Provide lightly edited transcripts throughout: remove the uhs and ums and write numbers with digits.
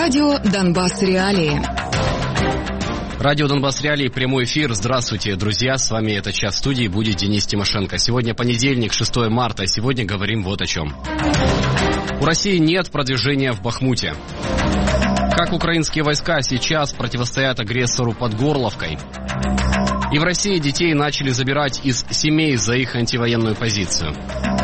Радио «Донбасс Реалии». Радио «Донбасс Реалии», прямой эфир. Здравствуйте, друзья. С вами этот час в студии будет Денис Тимошенко. Сегодня понедельник, 6 марта. Сегодня говорим вот о чем. У России нет продвижения в Бахмуте. Как украинские войска сейчас противостоят агрессору под Горловкой. И в России детей начали забирать из семей за их антивоенную позицию.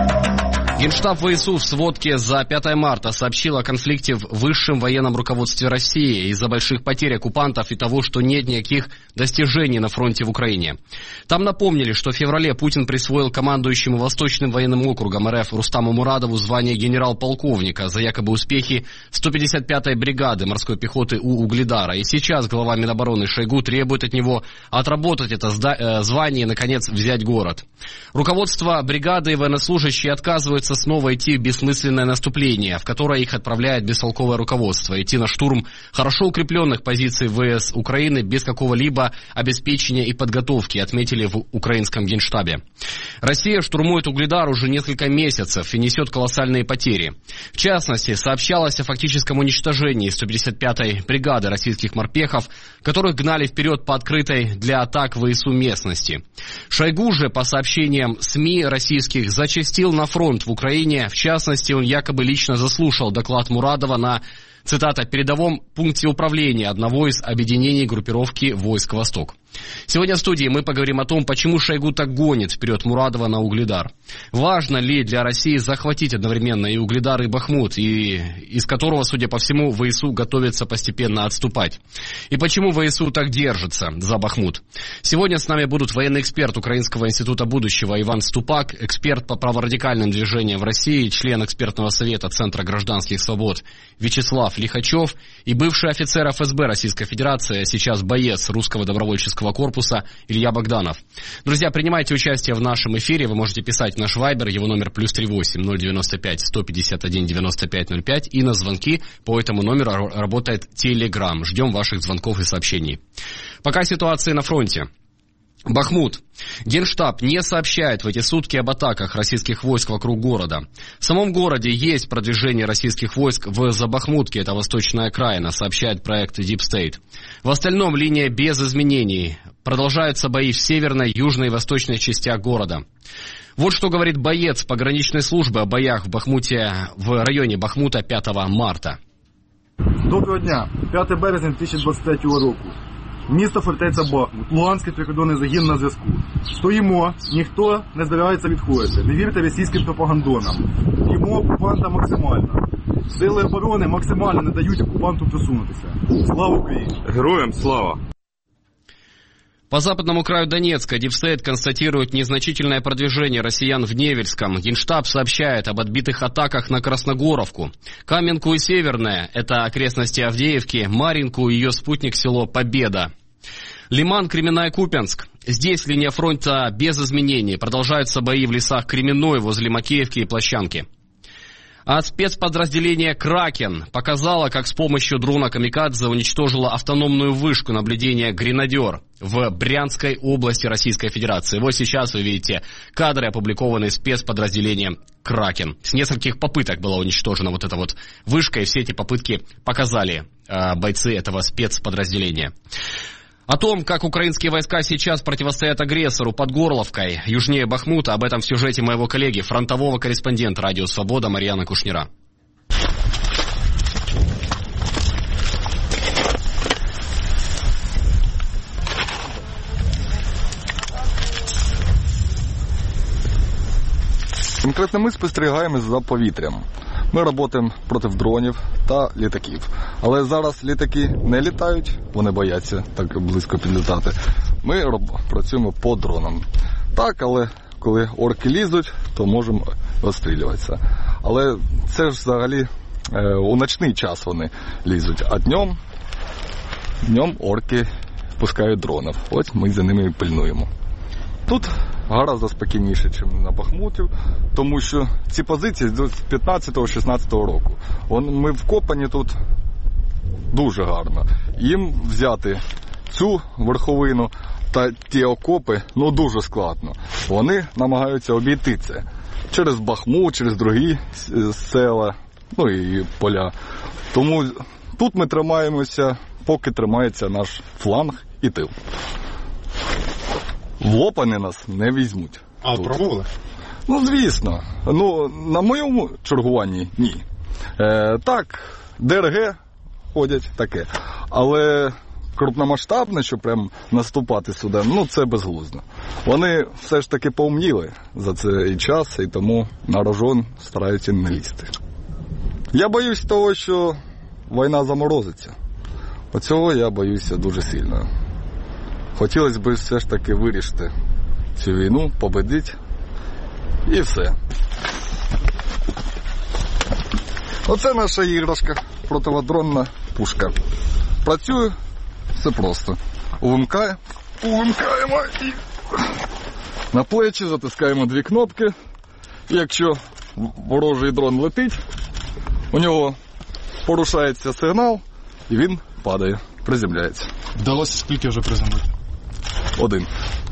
Генштаб ВСУ в сводке за 5 марта сообщил о конфликте в высшем военном руководстве России из-за больших потерь оккупантов и того, что нет никаких достижений на фронте в Украине. Там напомнили, что в феврале Путин присвоил командующему Восточным военным округом РФ Рустаму Мурадову звание генерал-полковника за якобы успехи 155-й бригады морской пехоты у Угледара. И сейчас глава Минобороны Шойгу требует от него отработать это звание и, наконец, взять город. Руководство бригады и военнослужащие отказываются снова идти в бессмысленное наступление, в которое их отправляет бестолковое руководство. Идти на штурм хорошо укрепленных позиций ВС Украины без какого-либо обеспечения и подготовки, отметили в украинском генштабе. Россия штурмует Угледар уже несколько месяцев и несет колоссальные потери. В частности, сообщалось о фактическом уничтожении 155-й бригады российских морпехов, которых гнали вперед по открытой для атак ВСУ местности. Шойгу же, по сообщениям СМИ российских, зачастил на фронт в Украине. В частности, он якобы лично заслушал доклад Мурадова на, цитата, «передовом пункте управления одного из объединений группировки войск «Восток». Сегодня в студии мы поговорим о том, почему Шойгу так гонит вперед Мурадова на Угледар. Важно ли для России захватить одновременно и Угледар, и Бахмут, и из которого, судя по всему, ВСУ готовится постепенно отступать? И почему ВСУ так держится за Бахмут? Сегодня с нами будут военный эксперт Украинского института будущего Иван Ступак, эксперт по праворадикальным движениям в России, член экспертного совета Центра гражданских свобод Вячеслав Лихачев и бывший офицер ФСБ Российской Федерации, а сейчас боец русского добровольческого корпуса Илья Богданов. Друзья, принимайте участие в нашем эфире. Вы можете писать в наш вайбер, его номер +38 095 151 95 05, и на звонки по этому номеру работает Telegram. Ждем ваших звонков и сообщений. Пока ситуация на фронте. Бахмут. Генштаб не сообщает в эти сутки об атаках российских войск вокруг города. В самом городе есть продвижение российских войск в Забахмутке, это восточная окраина, сообщает проект Deep State. В остальном линия без изменений. Продолжаются бои в северной, южной и восточной частях города. Вот что говорит боец пограничной службы о боях в Бахмуте, в районе Бахмута 5 марта. Доброго дня. 5 березня 2023 року. Місто фортеця Бахмут, Луганський прикордонний загін на зв'язку. Стоїмо, ніхто не збирається відходити. Не вірте російським пропагандонам. Б'ємо окупанта максимально. Сили оборони максимально не дають окупанту просунутися. Слава Україні! Героям слава! По западному краю Донецка Дипстейт констатирует незначительное продвижение россиян в Невельском. Генштаб сообщает об отбитых атаках на Красногоровку, Каменку и Северное, это окрестности Авдеевки, Маринку и ее спутник село Победа. Лиман, Кременная, Купянск. Здесь линия фронта без изменений. Продолжаются бои в лесах Кременной возле Макеевки и Площанки. А спецподразделение «Кракен» показало, как с помощью дрона «Камикадзе» уничтожило автономную вышку наблюдения «Гренадер» в Брянской области Российской Федерации. Вот сейчас вы видите кадры, опубликованные спецподразделением «Кракен». С нескольких попыток была уничтожена вот эта вот вышка, и все эти попытки показали бойцы этого спецподразделения. О том, как украинские войска сейчас противостоят агрессору под Горловкой, южнее Бахмута, об этом в сюжете моего коллеги, фронтового корреспондента «Радио Свобода» Марьяны Кушнира. Конкретно ми спостерігаємо за повітрям. Ми працюємо проти дронів та літаків. Але зараз літаки не літають, вони бояться так близько підлітати. Ми працюємо по дронам. Так, але коли орки лізуть, то можемо розстрілюватися. Але це ж взагалі у ночний час вони лізуть, а днем орки пускають дронів. Ось ми за ними пильнуємо. Тут гораздо спокійніше, ніж на Бахмуті, тому що ці позиції з 15-16 року. Ми вкопані тут дуже гарно. Їм взяти цю верховину та ті окопи, дуже складно. Вони намагаються обійти це через Бахмут, через другі села, і поля. Тому Тут ми тримаємося, поки тримається наш фланг і тил. В лопани нас не візьмуть. А пробували? Ну, звісно. Ну, на моєму чергуванні ні. Так, ДРГ ходять, таке. Але крупномасштабне, що прям наступати сюди, ну це безглуздо. Вони все ж таки поумніли за цей час, і тому на рожон стараються не лізти. Я боюсь того, що війна заморозиться. Оцього я боюся дуже сильно. Хотілося б все ж таки вирішити цю війну, победити і все. Оце наша іграшка, противодронна пушка. Працює все просто. Увімкаємо і на плечі затискаємо 2 кнопки. І якщо ворожий дрон летить, у нього порушається сигнал і він падає, приземляється. Вдалося скільки вже приземлити? 1.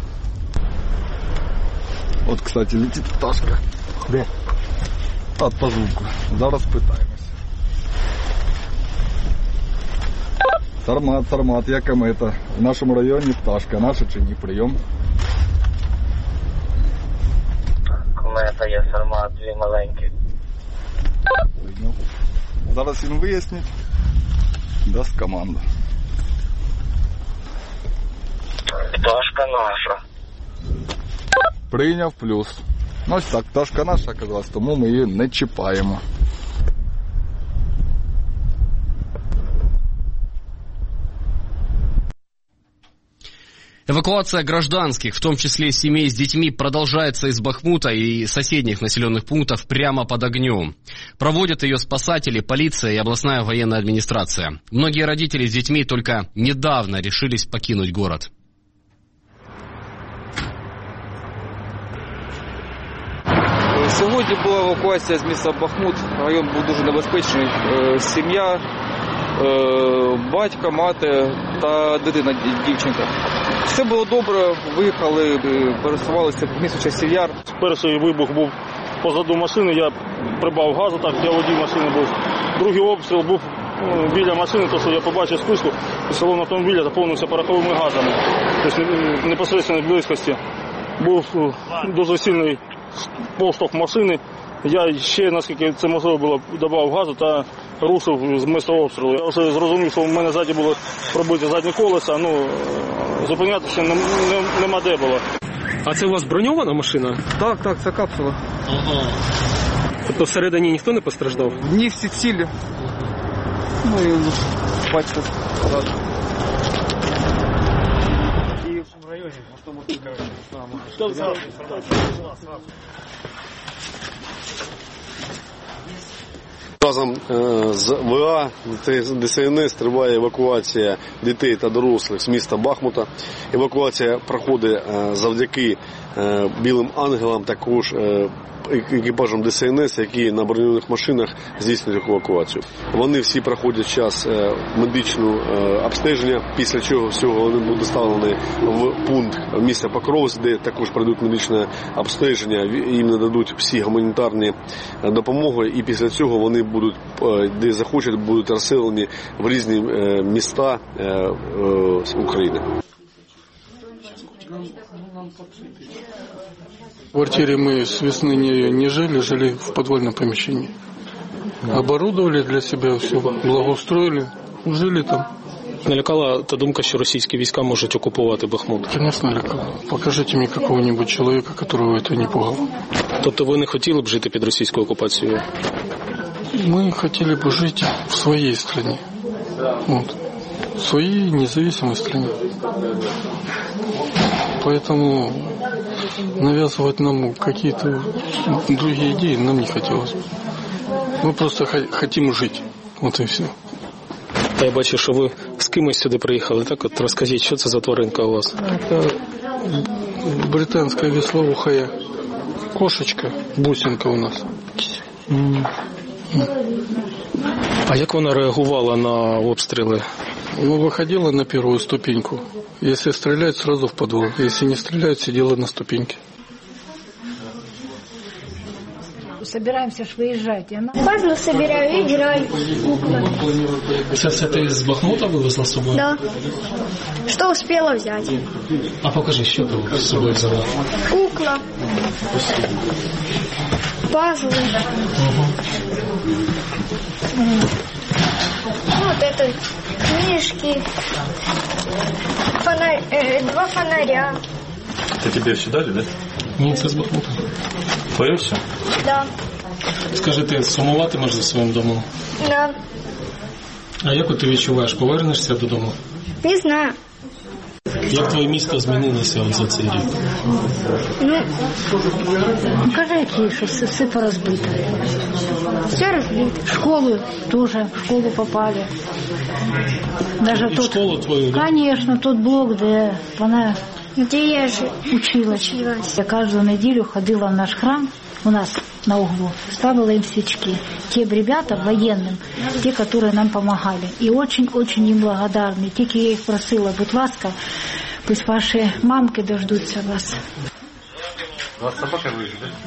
От, кстати, летить пташка. Де? По звуку. Зараз питаємося. Сармат, я комета. В нашому районі пташка. Наша чи ні? Прийом. Комета є, Сармат, 2 маленькі. Прийняв. Зараз він вияснить. Дасть команду. Пташка наша. Прийняв плюс. Ну ось так, пташка наша оказалась, тому ми її не чіпаємо. Эвакуация гражданских, в том числе семей с детьми, продолжается из Бахмута и соседних населенных пунктов прямо под огнем. Проводят ее спасатели, полиция и областная военная администрация. Многие родители с детьми только недавно решились покинуть город. Сьогодні була евакуація з міста Бахмут. Район був дуже небезпечний. Сім'я, батько, мати та дитина, дівчинка. Все було добре, виїхали, пересувалися по місту Часів Яр. Перший вибух був позаду машини, я прибав газу, так, я водій машини був. Другий обстріл був біля машини, то що я побачив спуску, і салон автомобіля заповнився пороховими газами. Тобто в непосередній близькості був дуже сильний поштовх машини. Я ще, наскільки це можливо було, додав газу та рушив з місця обстрілу. Я вже зрозумів, що в мене ззаді було пробиті задні колеса, зупинятися нема де було. А це у вас броньована машина? Так, це капсула. Ага. Тобто всередині ніхто не постраждав? Ні, всі цілі. Ну і бачите. І в районі автомобіль, Разом з ВА ДСНС триває евакуація дітей та дорослих з міста Бахмута. Евакуація проходить завдяки Білим ангелам, також екіпажам ДСНС, які на броньованих машинах здійснюють евакуацію. Вони всі проходять час медичного обстеження, після чого всього вони будуть доставлені в пункт міста Покровськ, де також пройдуть медичне обстеження, їм нададуть всі гуманітарні допомоги, і після цього вони будуть, де захочуть, будуть розселені в різні міста України. В квартире мы с весны не жили, жили в подвальном помещении. Оборудовали для себя все, благоустроили, жили там. Не лякала та думка, що російські війська можуть окупувати Бахмут? Конечно, лякала. Покажите мне какого-нибудь человека, которого это не пугало. Тобто ви не хотіли б жити під російською окупацією? Мы хотели бы жить в своей стране. Вот. В своей независимой стране. Поэтому навязывать нам какие-то другие идеи нам не хотелось. Мы просто хотим жить. Вот и все. Та я бачу, що ви з кимось сюди приїхали. Так от розкажіть, що це за тваринка у вас? Это британская веслоухая кошечка, бусинка у нас. А як вона реагувала на обстріли? Ну, выходила на первую ступеньку. Если стреляют, сразу в подвал. Если не стреляют, сидела на ступеньке. собираемся ж выезжать. И она... Пазлы собираю и играю. Сейчас это из Бахмута вывезла с собой? Да. Что успела взять. А покажи, что ты с собой взяла. Кукла. Пазлы. Вот это книжки. Два фонаря. Это тебе все дали, да? Ні, це з Бахмута. Твоє все? Да. Скажи, ти сумуватимеш за своїм домом? Да. А як ти відчуваєш? Повернешся додому? Не знаю. Як твоє місто змінилося за цей рік? Ну, кажи, які, що все порозбито. Все розбито. В школу тоже, в школу попали. Даже І тут, в школу твою, да? конечно, тот блок, де вона училась. Я каждую неделю ходила в наш храм, у нас на углу, ставила им свечки. Те ребята военным, те, которые нам помогали. И очень-очень им благодарны. Тільки я их просила, будь ласка, пусть ваши мамки дождутся вас. У вас собака выжит, да?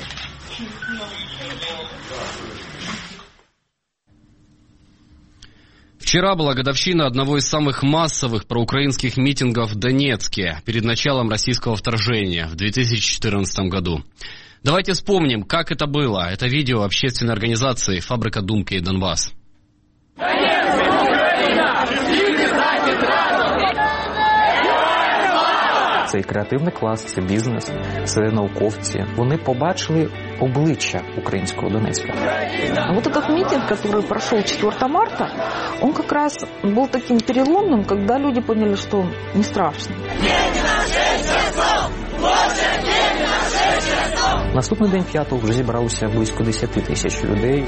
Вчера была годовщина одного из самых массовых проукраинских митингов в Донецке перед началом российского вторжения в 2014 году. Давайте вспомним, как это было. Это видео общественной организации «Фабрика Думки и Донбасс». Це і креативний клас, це бізнес, це науковці. Вони побачили обличчя украинского Донецка. Вот этот митинг, который прошел 4 марта, он как раз был таким переломным, когда люди поняли, что не страшно. Наступний день 5-го вже зібралося близько 10 тисяч людей.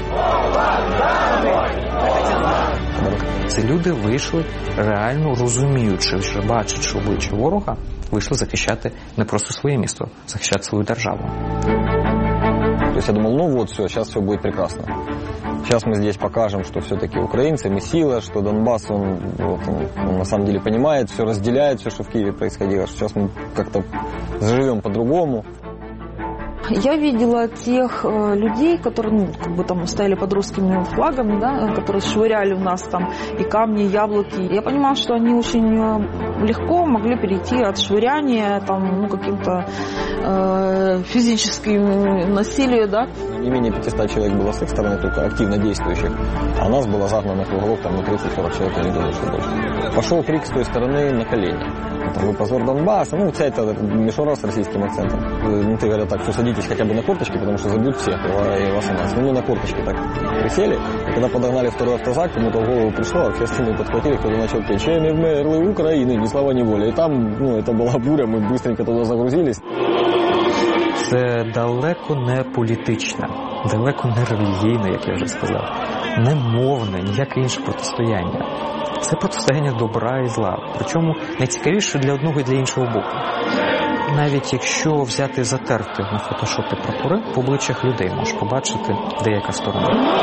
Ці люди вийшли, реально розуміючи, вже бачачи обличчя ворога, вийшли захищати не просто своє місто, захищати свою державу. То есть я думал, ну вот, все, сейчас все будет прекрасно. Сейчас мы здесь покажем, что все-таки украинцы, мы сила, что Донбасс, он на самом деле понимает, все разделяет, все, что в Киеве происходило, что сейчас мы как-то заживем по-другому. Я видела тех людей, которые там стояли под русскими флагами, да, которые швыряли в нас там и камни, и яблоки. Я понимала, что они очень легко могли перейти от швыряния там, каким-то физическим насилию, да. Не менее 500 человек было с их стороны, только активно действующих, а нас было загнано в уголок там на 30-40 человек, я не думаю, что больше. Пошел крик с той стороны на колени. Там, вы позор Донбасса, вся эта мишура с российским акцентом. Ты говорят так, что садитесь хотя бы на корточки, потому что забьют всех, и вас и нас. Мы на корточки так присели, и когда подогнали второй автозак, кому-то в голову пришло, а все остальные подхватили, кто-то начал петь «Чеми вмерли Украины, ни слова, ни воля». И там, это была буря, мы быстренько туда загрузились. Це далеко не політичне, далеко не релігійне, як я вже сказав, не мовне, ніяке інше протистояння. Це протистояння добра і зла. Причому найцікавіше для одного і для іншого боку. Навіть якщо взяти затерти на фотошопі прапори, по обличчях людей можеш побачити деяка сторона.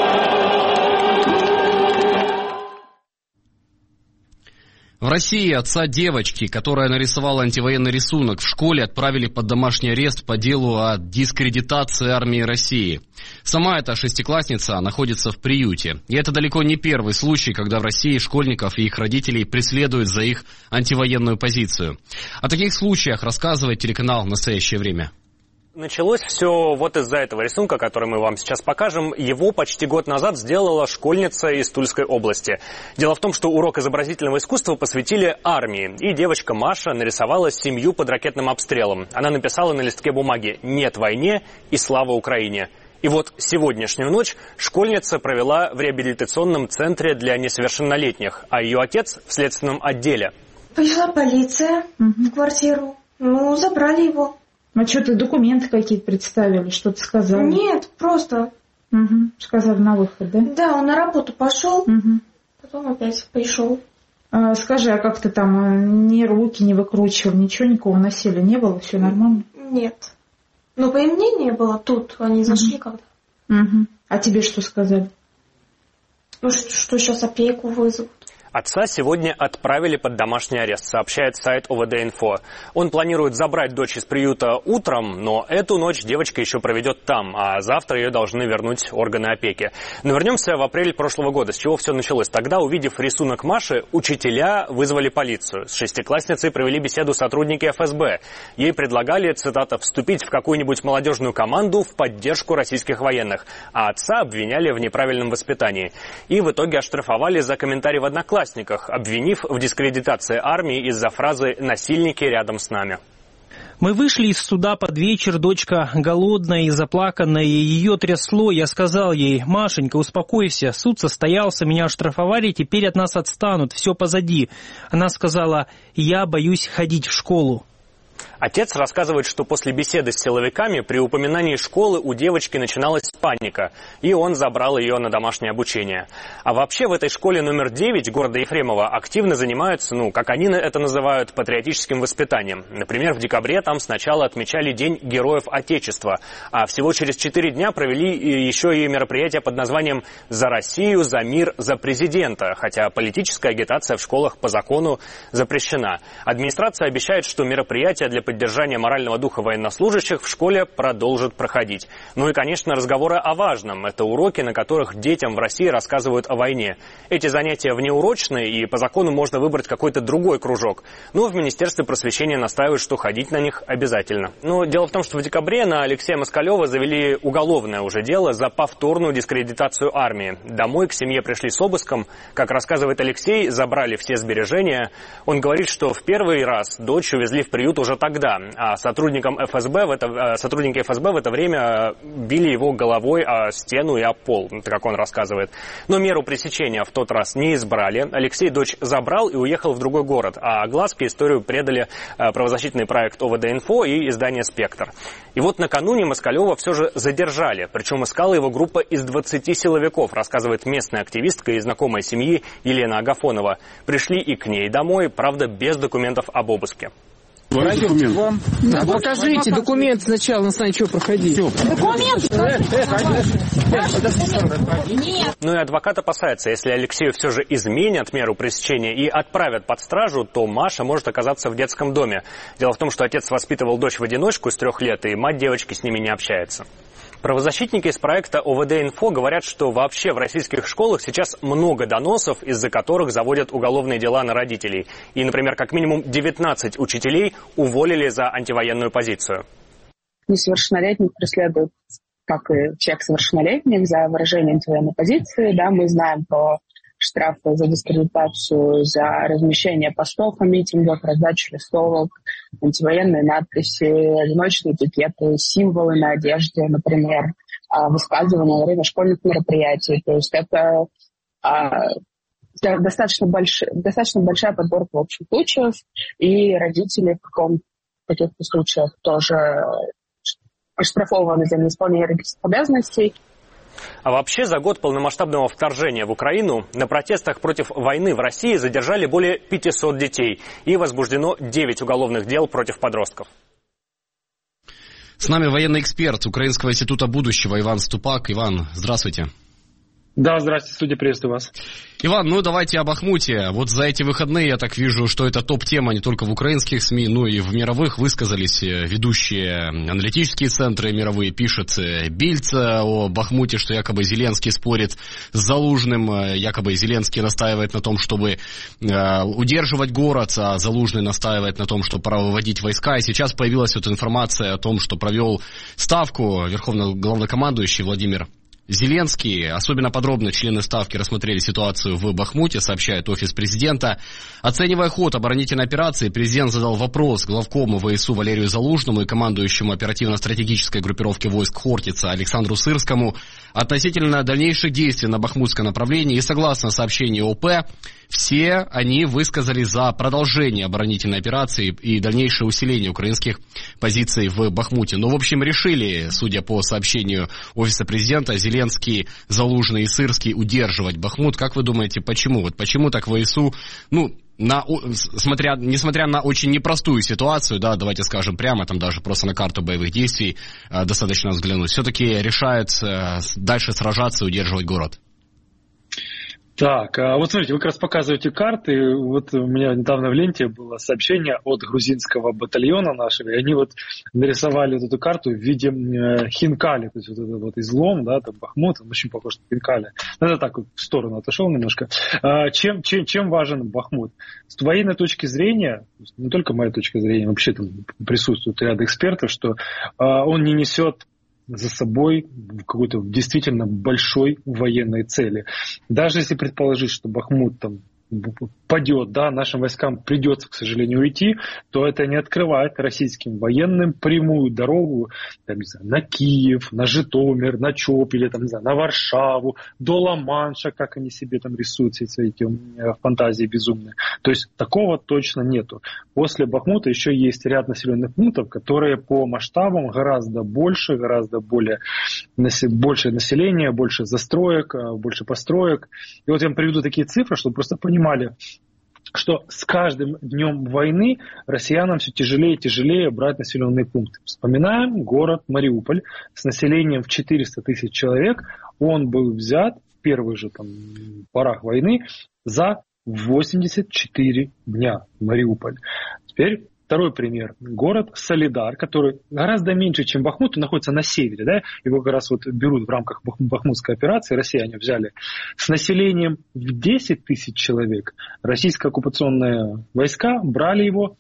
В России отца девочки, которая нарисовала антивоенный рисунок в школе, отправили под домашний арест по делу о дискредитации армии России. Сама эта шестиклассница находится в приюте. И это далеко не первый случай, когда в России школьников и их родителей преследуют за их антивоенную позицию. О таких случаях рассказывает телеканал «Настоящее время». Началось все вот из-за этого рисунка, который мы вам сейчас покажем. Его почти год назад сделала школьница из Тульской области. Дело в том, что урок изобразительного искусства посвятили армии. И девочка Маша нарисовала семью под ракетным обстрелом. Она написала на листке бумаги «Нет войне» и «Слава Украине». И вот сегодняшнюю ночь школьница провела в реабилитационном центре для несовершеннолетних, а ее отец в следственном отделе. Пришла полиция в квартиру. Забрали его. А что, ты документы какие-то представили, что-то сказали? Нет, просто. Сказали на выход, да? Да, он на работу пошел, потом опять пришел. Скажи, а как ты там ни руки не выкручивал, ничего, никакого насилия не было, все нормально? Нет. Но по им не было тут, они зашли когда. А тебе что сказали? Что сейчас опеку вызовут. Отца сегодня отправили под домашний арест, сообщает сайт ОВД-Инфо. Он планирует забрать дочь из приюта утром, но эту ночь девочка еще проведет там, а завтра ее должны вернуть органы опеки. Но вернемся в апреле прошлого года. С чего все началось? Тогда, увидев рисунок Маши, учителя вызвали полицию. С шестиклассницей провели беседу сотрудники ФСБ. Ей предлагали, цитата, «вступить в какую-нибудь молодежную команду в поддержку российских военных», а отца обвиняли в неправильном воспитании. И в итоге оштрафовали за комментарий в Одноклассниках, обвинив в дискредитации армии из-за фразы «насильники рядом с нами». Мы вышли из суда под вечер, дочка голодная и заплаканная, ее трясло. Я сказал ей: «Машенька, успокойся, суд состоялся, меня оштрафовали, теперь от нас отстанут, все позади». Она сказала: «Я боюсь ходить в школу». Отец рассказывает, что после беседы с силовиками при упоминании школы у девочки начиналась паника, и он забрал ее на домашнее обучение. А вообще в этой школе номер 9 города Ефремова активно занимаются, как они это называют, патриотическим воспитанием. Например, в декабре там сначала отмечали День Героев Отечества, а всего через 4 дня провели еще и мероприятие под названием «За Россию, за мир, за президента», хотя политическая агитация в школах по закону запрещена. Администрация обещает, что мероприятия для поддержания морального духа военнослужащих в школе продолжат проходить. Ну и, конечно, разговоры о важном. Это уроки, на которых детям в России рассказывают о войне. Эти занятия внеурочные, и по закону можно выбрать какой-то другой кружок. Но в Министерстве просвещения настаивают, что ходить на них обязательно. Но дело в том, что в декабре на Алексея Москалева завели уголовное уже дело за повторную дискредитацию армии. Домой к семье пришли с обыском. Как рассказывает Алексей, забрали все сбережения. Он говорит, что в первый раз дочь увезли в приют уже тогда, а сотрудники ФСБ в это время били его головой о стену и о пол, как он рассказывает. Но меру пресечения в тот раз не избрали. Алексей дочь забрал и уехал в другой город, а огласке историю предали правозащитный проект ОВД-Инфо и издание «Спектр». И вот накануне Москалева все же задержали, причем искала его группа из 20 силовиков, рассказывает местная активистка и знакомая семьи Елена Агафонова. Пришли и к ней домой, правда, без документов об обыске. Вам. Да, покажите документ сначала, на основании чего проходить. Документ? Ну и адвокат опасается, если Алексею все же изменят меру пресечения и отправят под стражу, то Маша может оказаться в детском доме. Дело в том, что отец воспитывал дочь в одиночку с 3 лет, и мать девочки с ними не общается. Правозащитники из проекта ОВД-Инфо говорят, что вообще в российских школах сейчас много доносов, из-за которых заводят уголовные дела на родителей. И, например, как минимум 19 учителей уволили за антивоенную позицию. Несовершеннолетних преследуют, как и человек совершеннолетних, за выражение антивоенной позиции. Да, мы знаем про штрафы за дискредитацию, за размещение постов на митингах, раздачу листовок, антивоенные надписи, одиночные этикеты, символы на одежде, например, высказывания во время школьных мероприятий. То есть это достаточно большая подборка в общем случаев, и родители в каких-то случаях тоже оштрафованы за неисполнение родительских обязанностей. А вообще за год полномасштабного вторжения в Украину на протестах против войны в России задержали более 500 детей и возбуждено 9 уголовных дел против подростков. С нами военный эксперт Украинского института будущего Иван Ступак. Иван, здравствуйте. Да, здравствуйте, студия, приветствую вас. Иван, давайте о Бахмуте. Вот за эти выходные, я так вижу, что это топ-тема не только в украинских СМИ, но и в мировых. Высказались ведущие аналитические центры мировые. Пишет Бильд о Бахмуте, что якобы Зеленский спорит с Залужным. Якобы Зеленский настаивает на том, чтобы удерживать город, а Залужный настаивает на том, чтобы пора выводить войска. И сейчас появилась вот информация о том, что провел ставку верховный главнокомандующий Владимир Зеленский. Особенно подробно члены Ставки рассмотрели ситуацию в Бахмуте, сообщает офис президента. Оценивая ход оборонительной операции, президент задал вопрос главкому ВСУ Валерию Залужному и командующему оперативно-стратегической группировки войск Хортица Александру Сырскому относительно дальнейших действий на бахмутском направлении. И согласно сообщению ОП, все они высказали за продолжение оборонительной операции и дальнейшее усиление украинских позиций в Бахмуте. В общем, решили, судя по сообщению офиса президента, Зеленский, Залужный и Сырский удерживать Бахмут. Как вы думаете, почему? Почему так ВСУ, несмотря на очень непростую ситуацию, да, давайте скажем прямо, там даже просто на карту боевых действий достаточно взглянуть, все-таки решают дальше сражаться и удерживать город? Так, вот смотрите, вы как раз показываете карты. Вот у меня недавно в ленте было сообщение от грузинского батальона нашего, и они вот нарисовали вот эту карту в виде Хинкали, то есть вот этот вот излом, да, там Бахмут, он очень похож на Хинкали. Это так вот в сторону отошел немножко. Чем важен Бахмут? С военной точки зрения, не только моей точки зрения, вообще там присутствует ряд экспертов, что он не несет за собой какой-то действительно большой военной цели. Даже если предположить, что Бахмут там падет, да, нашим войскам придется, к сожалению, уйти, то это не открывает российским военным прямую дорогу там, не знаю, на Киев, на Житомир, на Чоп или там, не знаю, на Варшаву, до Ла-Манша, как они себе там рисуют все эти фантазии безумные. То есть такого точно нету. После Бахмута еще есть ряд населенных пунктов, которые по масштабам гораздо больше, гораздо больше населения, больше застроек, больше построек. И вот я вам приведу такие цифры, чтобы просто понимали, что с каждым днем войны россиянам все тяжелее и тяжелее брать населенные пункты. Вспоминаем город Мариуполь с населением в 400 тысяч человек. Он был взят в первых же там порах войны за 84 дня. Мариуполь. Теперь второй пример. Город Солидар, который гораздо меньше, чем Бахмут, находится на севере. Да? Его как раз вот берут в рамках Бахмутской операции, россияне взяли. С населением в 10 тысяч человек российские оккупационные войска брали его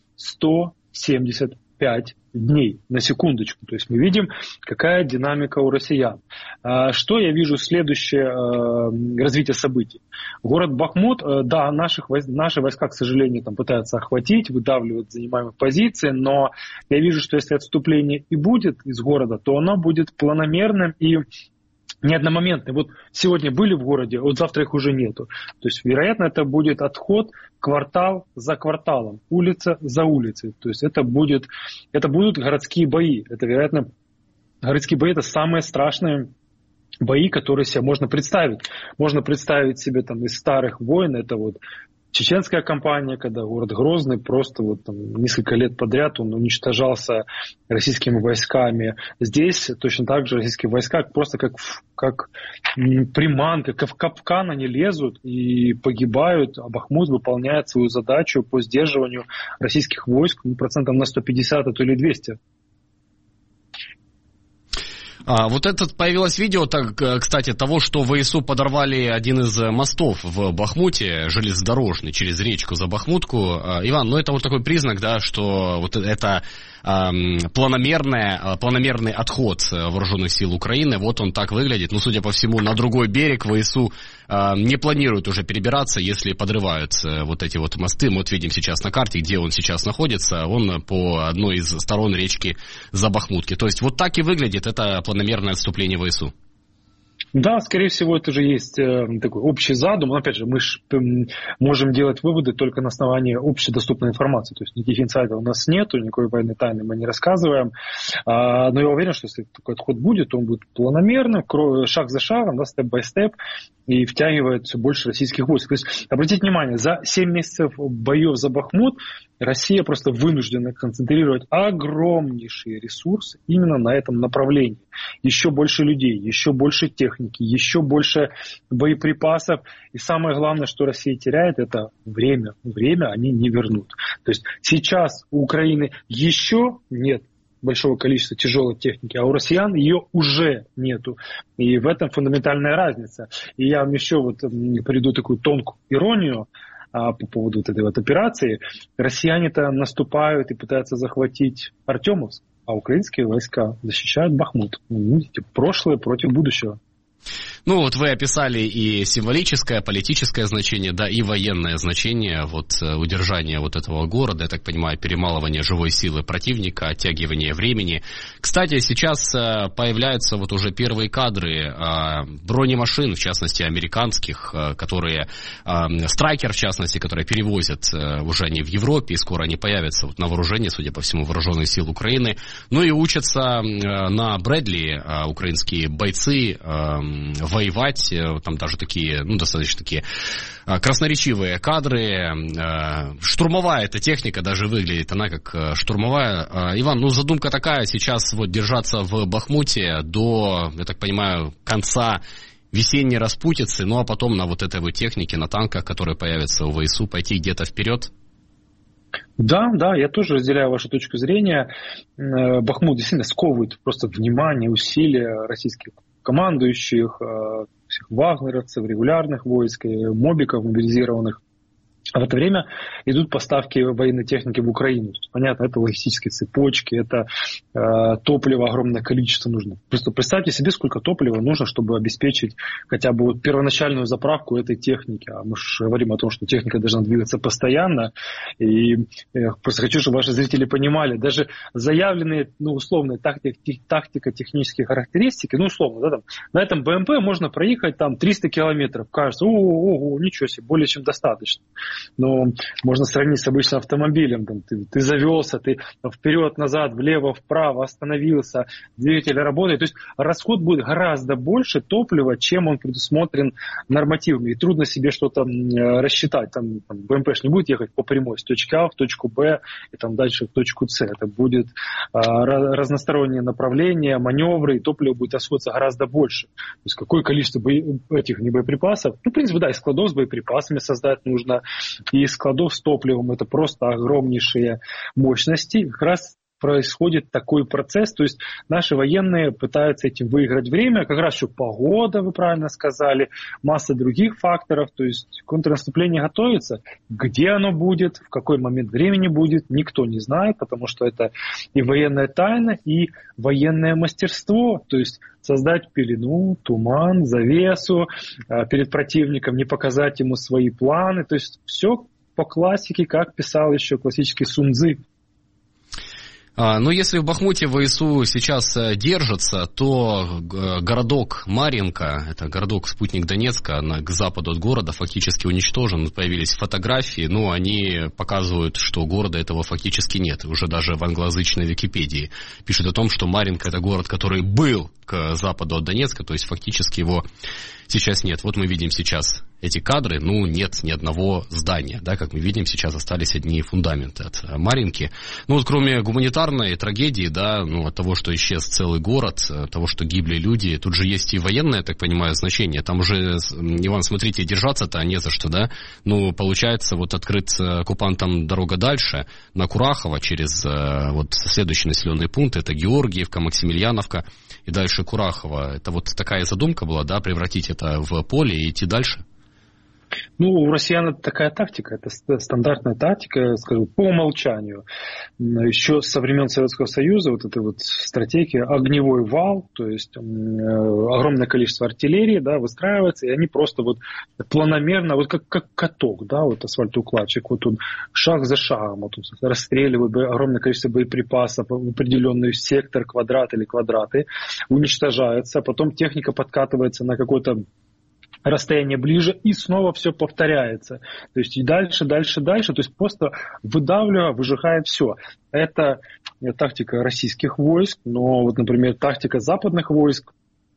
175 дней, на секундочку. То есть мы видим, какая динамика у россиян. Что я вижу следующее развитие событий? Город Бахмут, да, наши войска, к сожалению, там пытаются охватить, выдавливают занимаемые позиции, но я вижу, что если отступление и будет из города, то оно будет планомерным и не одномоментный. Вот сегодня были в городе, вот завтра их уже нету. То есть, вероятно, это будет отход квартал за кварталом, улица за улицей. То есть это будут городские бои. Это, вероятно, городские бои — это самые страшные бои, которые себе можно представить. Можно представить себе там из старых войн, это вот чеченская кампания, когда город Грозный просто вот там несколько лет подряд он уничтожался российскими войсками. Здесь точно так же российские войска просто как приманка, как в капкан они лезут и погибают, а Бахмут выполняет свою задачу по сдерживанию российских войск процентов на 150, а то или 200. Вот появилось видео, кстати, того, что ВСУ подорвали один из мостов в Бахмуте, железнодорожный, через речку за Бахмутку. Иван, это вот такой признак, да, что вот это планомерный отход вооруженных сил Украины, вот он так выглядит. Судя по всему, на другой берег ВСУ не планируют уже перебираться, если подрывают вот эти вот мосты. Мы вот видим сейчас на карте, где он сейчас находится. Он по одной из сторон речки за Бахмутки. То есть вот так и выглядит это планомерное отступление ВСУ. Да, скорее всего, это же есть такой общий задум. Но, опять же, мы можем делать выводы только на основании общедоступной информации. То есть никаких инсайдов у нас нету, никакой военной тайны мы не рассказываем. Но я уверен, что если такой отход будет, то он будет планомерным, шаг за шагом, да, степ-бай-степ, и втягивает все больше российских войск. То есть, обратите внимание, за 7 месяцев боев за Бахмут Россия просто вынуждена концентрировать огромнейшие ресурсы именно на этом направлении. Еще больше людей, еще больше техники, еще больше боеприпасов. И самое главное, что Россия теряет, это время. Время они не вернут. То есть сейчас у Украины еще нет большого количества тяжелой техники, а у россиян ее уже нету. И в этом фундаментальная разница. И я вам еще приведу такую тонкую иронию по поводу вот этой вот операции. Россияне-то наступают и пытаются захватить Артемовск, а украинские войска защищают Бахмут. Видите, прошлое против будущего. Вы описали и символическое, политическое значение, да, и военное значение удержания этого города, я так понимаю, перемалывание живой силы противника, оттягивание времени. Кстати, сейчас появляются уже первые кадры бронемашин, в частности, американских, которые, Страйкер, в частности, которые перевозят уже они в Европе, и скоро они появятся на вооружении, судя по всему, вооруженных сил Украины. И учатся на Брэдли украинские бойцы воевать, там даже такие, достаточно такие красноречивые кадры. Штурмовая эта техника даже выглядит, она как штурмовая. Иван, задумка такая, сейчас держаться в Бахмуте до, я так понимаю, конца весенней распутицы, ну а потом на вот этой вот технике, на танках, которые появятся у ВСУ, пойти где-то вперед? Да, я тоже разделяю вашу точку зрения. Бахмут действительно сковывает просто внимание, усилия российских командующих, всех вагнеровцев, регулярных войск, мобиков мобилизированных. А в это время идут поставки военной техники в Украину. То есть, понятно, это логистические цепочки, это топлива огромное количество нужно. Просто представьте себе, сколько топлива нужно, чтобы обеспечить хотя бы вот первоначальную заправку этой техники. А мы же говорим о том, что техника должна двигаться постоянно. И я просто хочу, чтобы ваши зрители понимали, даже заявленные, условные тактико-технические характеристики, условно, да, там, на этом БМП можно проехать там 300 километров. Кажется, ого, ничего себе, более чем достаточно. Но можно сравнить с обычным автомобилем. Там, ты завелся, ты вперед-назад, влево-вправо остановился, двигатель работает. То есть расход будет гораздо больше топлива, чем он предусмотрен нормативами. И трудно себе что-то рассчитать. Там БМП не будет ехать по прямой с точки А в точку Б и там дальше в точку С. Это будет разностороннее направление, маневры, и топливо будет расходиться гораздо больше. То есть какое количество этих боеприпасов? В принципе, да, и складов с боеприпасами создать нужно, и складов с топливом. Это просто огромнейшие мощности. Как раз происходит такой процесс, то есть наши военные пытаются этим выиграть время, как раз еще погода, вы правильно сказали, масса других факторов, то есть контрнаступление готовится, где оно будет, в какой момент времени будет, никто не знает, потому что это и военная тайна, и военное мастерство, то есть создать пелену, туман, завесу перед противником, не показать ему свои планы, то есть все по классике, как писал еще классический Сун Цзы. Но если в Бахмуте ВСУ сейчас держится, то городок Марьинка, это городок-спутник Донецка, к западу от города, фактически уничтожен. Появились фотографии, они показывают, что города этого фактически нет. Уже даже в англоязычной Википедии пишут о том, что Марьинка — это город, который был к западу от Донецка, то есть фактически его сейчас нет. Вот мы видим сейчас эти кадры, нет ни одного здания, да, как мы видим, сейчас остались одни фундаменты от Марьинки. Кроме гуманитарной трагедии, да, от того, что исчез целый город, от того, что гибли люди, тут же есть и военное, я так понимаю, значение. Там уже, Иван, смотрите, держаться-то не за что, да. Получается, открыт оккупантам дорога дальше, на Курахово, через следующий населенный пункт, это Георгиевка, Максимiliaновка, и дальше Курахово. Это такая задумка была, да, превратить это в поле и идти дальше? У россиян это такая тактика, это стандартная тактика, скажу, по умолчанию. Еще со времен Советского Союза эта стратегия огневой вал, то есть огромное количество артиллерии, да, выстраивается, и они просто планомерно, как каток, да, асфальтоукладчик, он шаг за шагом, он расстреливает огромное количество боеприпасов в определенный сектор, квадрат или квадраты, уничтожается, потом техника подкатывается на какой-то расстояние ближе, и снова все повторяется. То есть и дальше, то есть просто выдавливая, выжигает все. Это тактика российских войск, но например, тактика западных войск,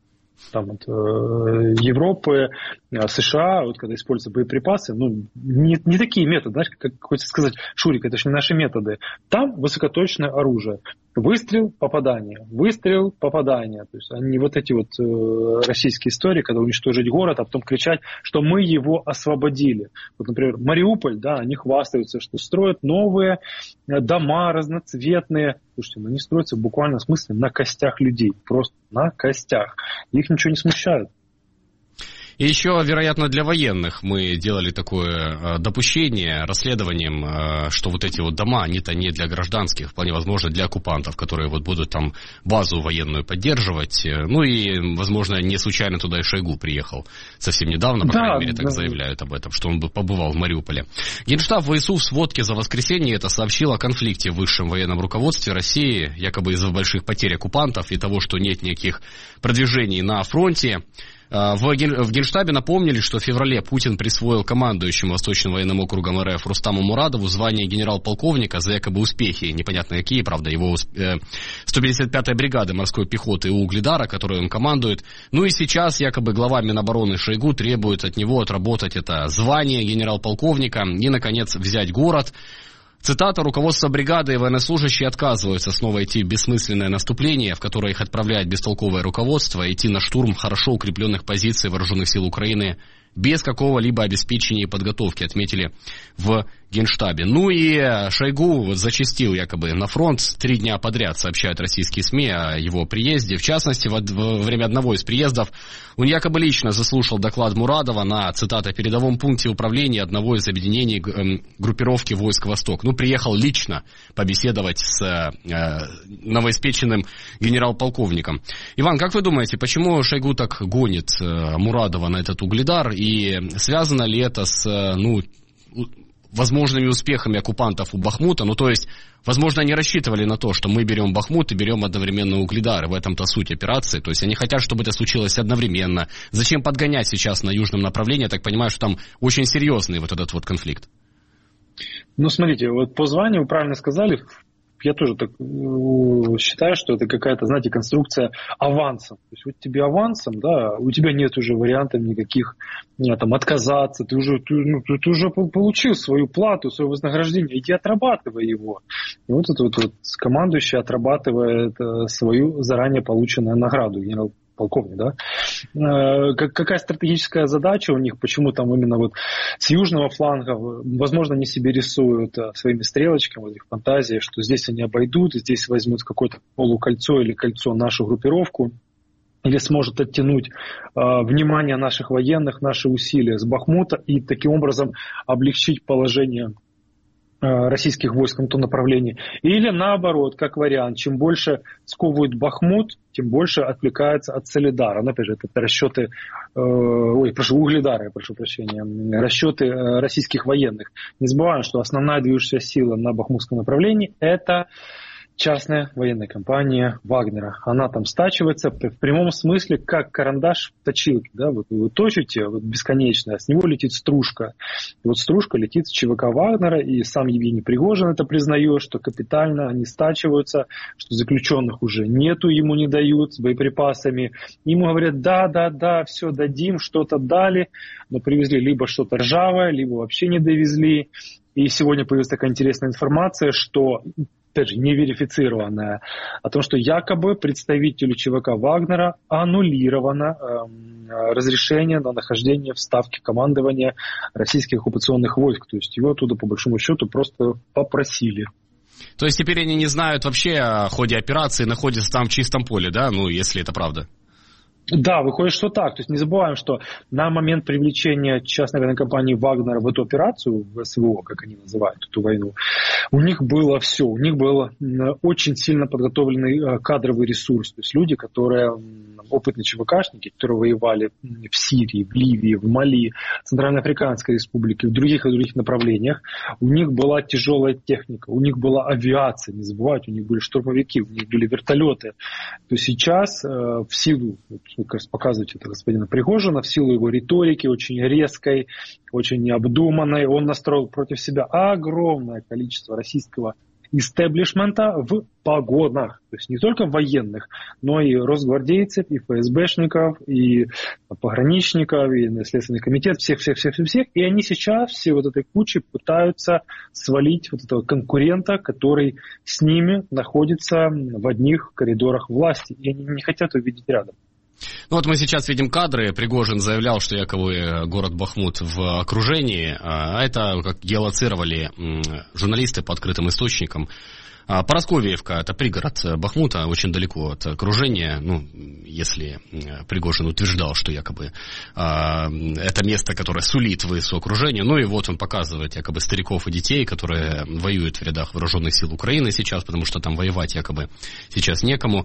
Европы, США, когда используются боеприпасы, не такие методы, знаешь, как хочется сказать, Шурик, это же не наши методы. Там высокоточное оружие. Выстрел, попадание. Выстрел, попадание. То есть они эти российские истории, когда уничтожить город, а потом кричать, что мы его освободили. Например, Мариуполь, да, они хвастаются, что строят новые дома разноцветные. Слушайте, они строятся в буквальном смысле на костях людей. Просто на костях. Их ничего не смущает. И еще, вероятно, для военных мы делали такое допущение расследованием, что эти дома, они-то не для гражданских, вполне возможно, для оккупантов, которые будут там базу военную поддерживать. И, возможно, не случайно туда и Шойгу приехал совсем недавно, по крайней мере, так заявляют об этом, что он побывал в Мариуполе. Генштаб ВСУ в сводке за воскресенье это сообщил о конфликте в высшем военном руководстве России, якобы из-за больших потерь оккупантов и того, что нет никаких продвижений на фронте. В Генштабе напомнили, что в феврале Путин присвоил командующему Восточным военным округом РФ Рустаму Мурадову звание генерал-полковника за якобы успехи, непонятно какие, правда, его 155-й бригады морской пехоты у Угледара, которой он командует. И сейчас якобы глава Минобороны Шойгу требует от него отработать это звание генерал-полковника и, наконец, взять город. Цитата: «Руководство бригады и военнослужащие отказываются снова идти в бессмысленное наступление, в которое их отправляет бестолковое руководство, идти на штурм хорошо укрепленных позиций вооруженных сил Украины без какого-либо обеспечения и подготовки», отметили в Генштабе. Ну и Шойгу зачастил якобы на фронт. 3 дня подряд сообщают российские СМИ о его приезде. В частности, во время одного из приездов он якобы лично заслушал доклад Мурадова на, цитата, «передовом пункте управления одного из объединений группировки войск «Восток». Ну, приехал лично побеседовать с новоиспеченным генерал-полковником. Иван, как вы думаете, почему Шойгу так гонит Мурадова на этот Угледар? И связано ли это с, возможными успехами оккупантов у Бахмута? Ну, то есть, возможно, они рассчитывали на то, что мы берем Бахмут и берем одновременно Угледар, и в этом-то суть операции. То есть, они хотят, чтобы это случилось одновременно. Зачем подгонять сейчас на южном направлении? Я так понимаю, что там очень серьезный вот этот вот конфликт. Ну, смотрите, вот по званию вы правильно сказали. Я тоже так считаю, что это какая-то, знаете, конструкция авансом. То есть вот тебе авансом, да, у тебя нет уже вариантов никаких, там, отказаться, ты уже получил свою плату, свое вознаграждение, иди отрабатывай его. И вот этот вот командующий отрабатывает свою заранее полученную награду, генерал-полковник, да. Какая стратегическая задача у них, почему там именно вот с южного фланга, возможно, они себе рисуют своими стрелочками, вот их фантазии, что здесь они обойдут, здесь возьмут какое-то полукольцо или кольцо нашу группировку, или сможет оттянуть внимание наших военных, наши усилия с Бахмута и таким образом облегчить положение российских войск на том направлении. Или наоборот, как вариант, чем больше сковывают Бахмут, тем больше отвлекается от Солидара. Но, опять же, это расчеты, Угледара, я прошу прощения, расчеты российских военных. Не забываем, что основная движущая сила на бахмутском направлении – это частная военная компания Вагнера. Она там стачивается в прямом смысле, как карандаш в точилке. Да? Вот вы его точите вот бесконечно, а с него летит стружка. И вот стружка летит с ЧВК Вагнера, и сам Евгений Пригожин это признает, что капитально они стачиваются, что заключенных уже нету, ему не дают с боеприпасами. Ему говорят, да, все дадим, что-то дали, но привезли либо что-то ржавое, либо вообще не довезли. И сегодня появилась такая интересная информация, что, опять же, не верифицированная, о том, что якобы представителю ЧВК Вагнера аннулировано разрешение на нахождение в ставке командования российских оккупационных войск. То есть его оттуда, по большому счету, просто попросили. То есть теперь они не знают вообще о ходе операции, находятся там в чистом поле, да? Ну, если это правда. Да, выходит, что так. То есть не забываем, что на момент привлечения частной военной компании Вагнера в эту операцию, в СВО, как они называют эту войну, у них было все. У них был очень сильно подготовленный кадровый ресурс. То есть люди, которые опытные ЧВКшники, которые воевали в Сирии, в Ливии, в Мали, в Центральноафриканской республике, в других направлениях. У них была тяжелая техника, у них была авиация, не забывайте, у них были штурмовики, у них были вертолеты. То есть сейчас в силу, как раз показываете это господина Пригожина, в силу его риторики очень резкой, очень необдуманной, он настроил против себя огромное количество российского истеблишмента в погонах. То есть не только военных, но и росгвардейцев, и ФСБшников, и пограничников, и Следственный комитет, всех. И они сейчас все вот этой кучей пытаются свалить вот этого конкурента, который с ними находится в одних коридорах власти. И они не хотят увидеть рядом. Ну вот мы сейчас видим кадры. Пригожин заявлял, что якобы город Бахмут в окружении. А это, как геолоцировали журналисты по открытым источникам. Парасковьевка – это пригород Бахмута, очень далеко от окружения. Ну, если Пригожин утверждал, что якобы это место, которое сулит выезд окружению. Ну и вот он показывает якобы стариков и детей, которые воюют в рядах вооруженных сил Украины сейчас, потому что там воевать якобы сейчас некому.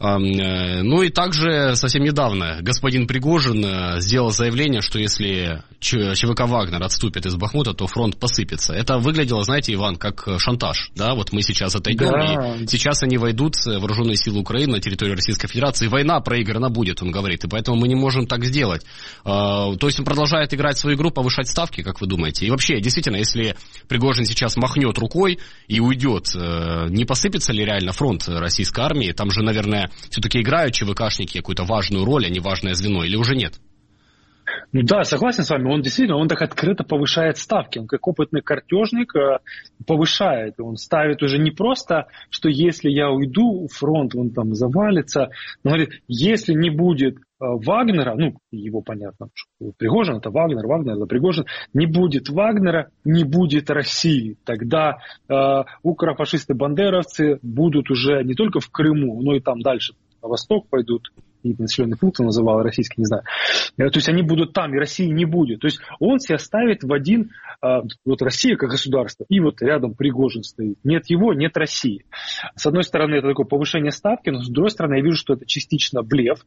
Ну и также совсем недавно господин Пригожин сделал заявление, что если ЧВК «Вагнер» отступит из Бахмута, то фронт посыпется. Это выглядело, знаете, Иван, как шантаж. Да, вот мы сейчас отойдем, да. И сейчас они войдут, вооруженные силы Украины, на территорию Российской Федерации. Война проиграна будет, он говорит, и поэтому мы не можем так сделать. То есть он продолжает играть свою игру, повышать ставки, как вы думаете? И вообще, действительно, если Пригожин сейчас махнет рукой и уйдет, не посыпется ли реально фронт российской армии? Там же, наверное, все-таки играют ЧВКшники какую-то важную роль, а не важное звено, или уже нет? Ну да, согласен с вами, он действительно, он так открыто повышает ставки, он как опытный картежник повышает, он ставит уже не просто, что если я уйду, фронт он там завалится, он говорит, если не будет Вагнера, ну, его понятно, что Пригожин это Вагнер, Вагнер это Пригожин, не будет Вагнера, не будет России, тогда укрофашисты-бандеровцы будут уже не только в Крыму, но и там дальше на восток пойдут, и населенный пункт он называл, российский, не знаю. То есть они будут там, и России не будет. То есть он себя ставит в один, вот Россия как государство, и вот рядом Пригожин стоит. Нет его, нет России. С одной стороны, это такое повышение ставки, но с другой стороны, я вижу, что это частично блеф.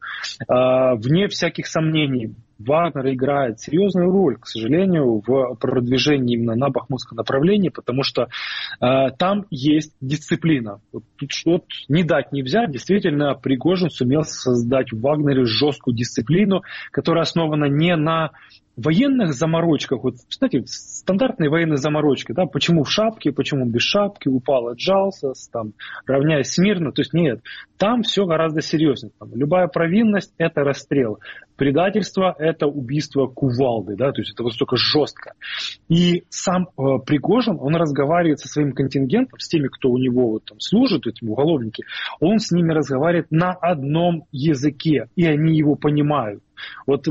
Вне всяких сомнений, Вагнер играет серьезную роль, к сожалению, в продвижении именно на бахмутском направлении, потому что там есть дисциплина. Вот не дать, не взять. Действительно, Пригожин сумел создать в Вагнере жесткую дисциплину, которая основана не на военных заморочках, вот, кстати, стандартные военные заморочки, да, почему в шапке, почему без шапки, упал, отжался, там, равняясь смирно, то есть нет, там все гораздо серьезнее. Там, любая провинность – это расстрел, предательство – это убийство кувалдой, да, то есть это вот столько жестко. И сам Пригожин, он разговаривает со своим контингентом, с теми, кто у него вот, там, служит, эти уголовники, он с ними разговаривает на одном языке, и они его понимают. Вот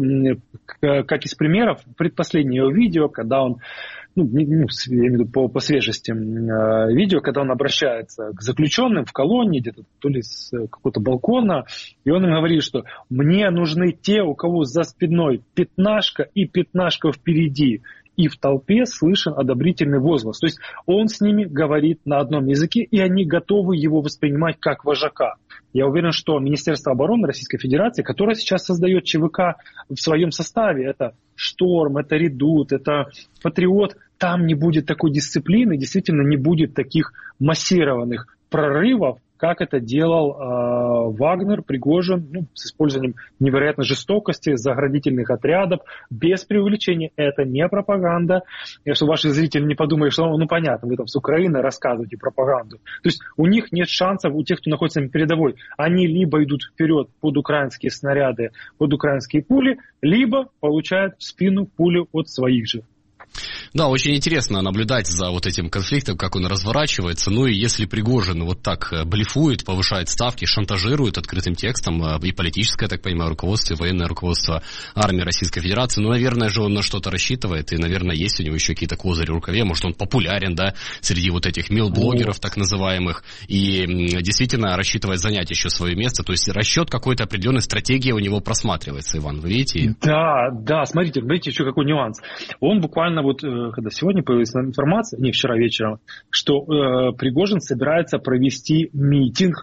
как из примеров, предпоследнее видео, когда он, я имею в виду по свежести видео, когда он обращается к заключенным в колонии, где-то то ли с какого-то балкона, и он им говорит, что мне нужны те, у кого за спиной пятнашка и пятнашка впереди. И в толпе слышен одобрительный возглас. То есть он с ними говорит на одном языке, и они готовы его воспринимать как вожака. Я уверен, что Министерство обороны Российской Федерации, которое сейчас создает ЧВК в своем составе, это Шторм, это Редут, это Патриот, там не будет такой дисциплины, действительно не будет таких массированных прорывов, как это делал Вагнер, Пригожин, с использованием невероятной жестокости, заградительных отрядов, без преувеличения. Это не пропаганда. И чтобы ваши зрители не подумали, что, понятно, вы там с Украины рассказываете пропаганду. То есть у них нет шансов, у тех, кто находится на передовой. Они либо идут вперед под украинские снаряды, под украинские пули, либо получают в спину пулю от своих же. Да, очень интересно наблюдать за вот этим конфликтом, как он разворачивается. Ну и если Пригожин вот так блефует, повышает ставки, шантажирует открытым текстом и политическое, я так понимаю, руководство, и военное руководство армии Российской Федерации, наверное же он на что-то рассчитывает, и, наверное, есть у него еще какие-то козыри в рукаве. Может, он популярен, да, среди вот этих мил-блогеров так называемых, и действительно рассчитывает занять еще свое место. То есть расчет какой-то определенной стратегии у него просматривается, Иван, вы видите? Да, смотрите еще какой нюанс. Он буквально когда сегодня появилась информация, вчера вечером, что Пригожин собирается провести митинг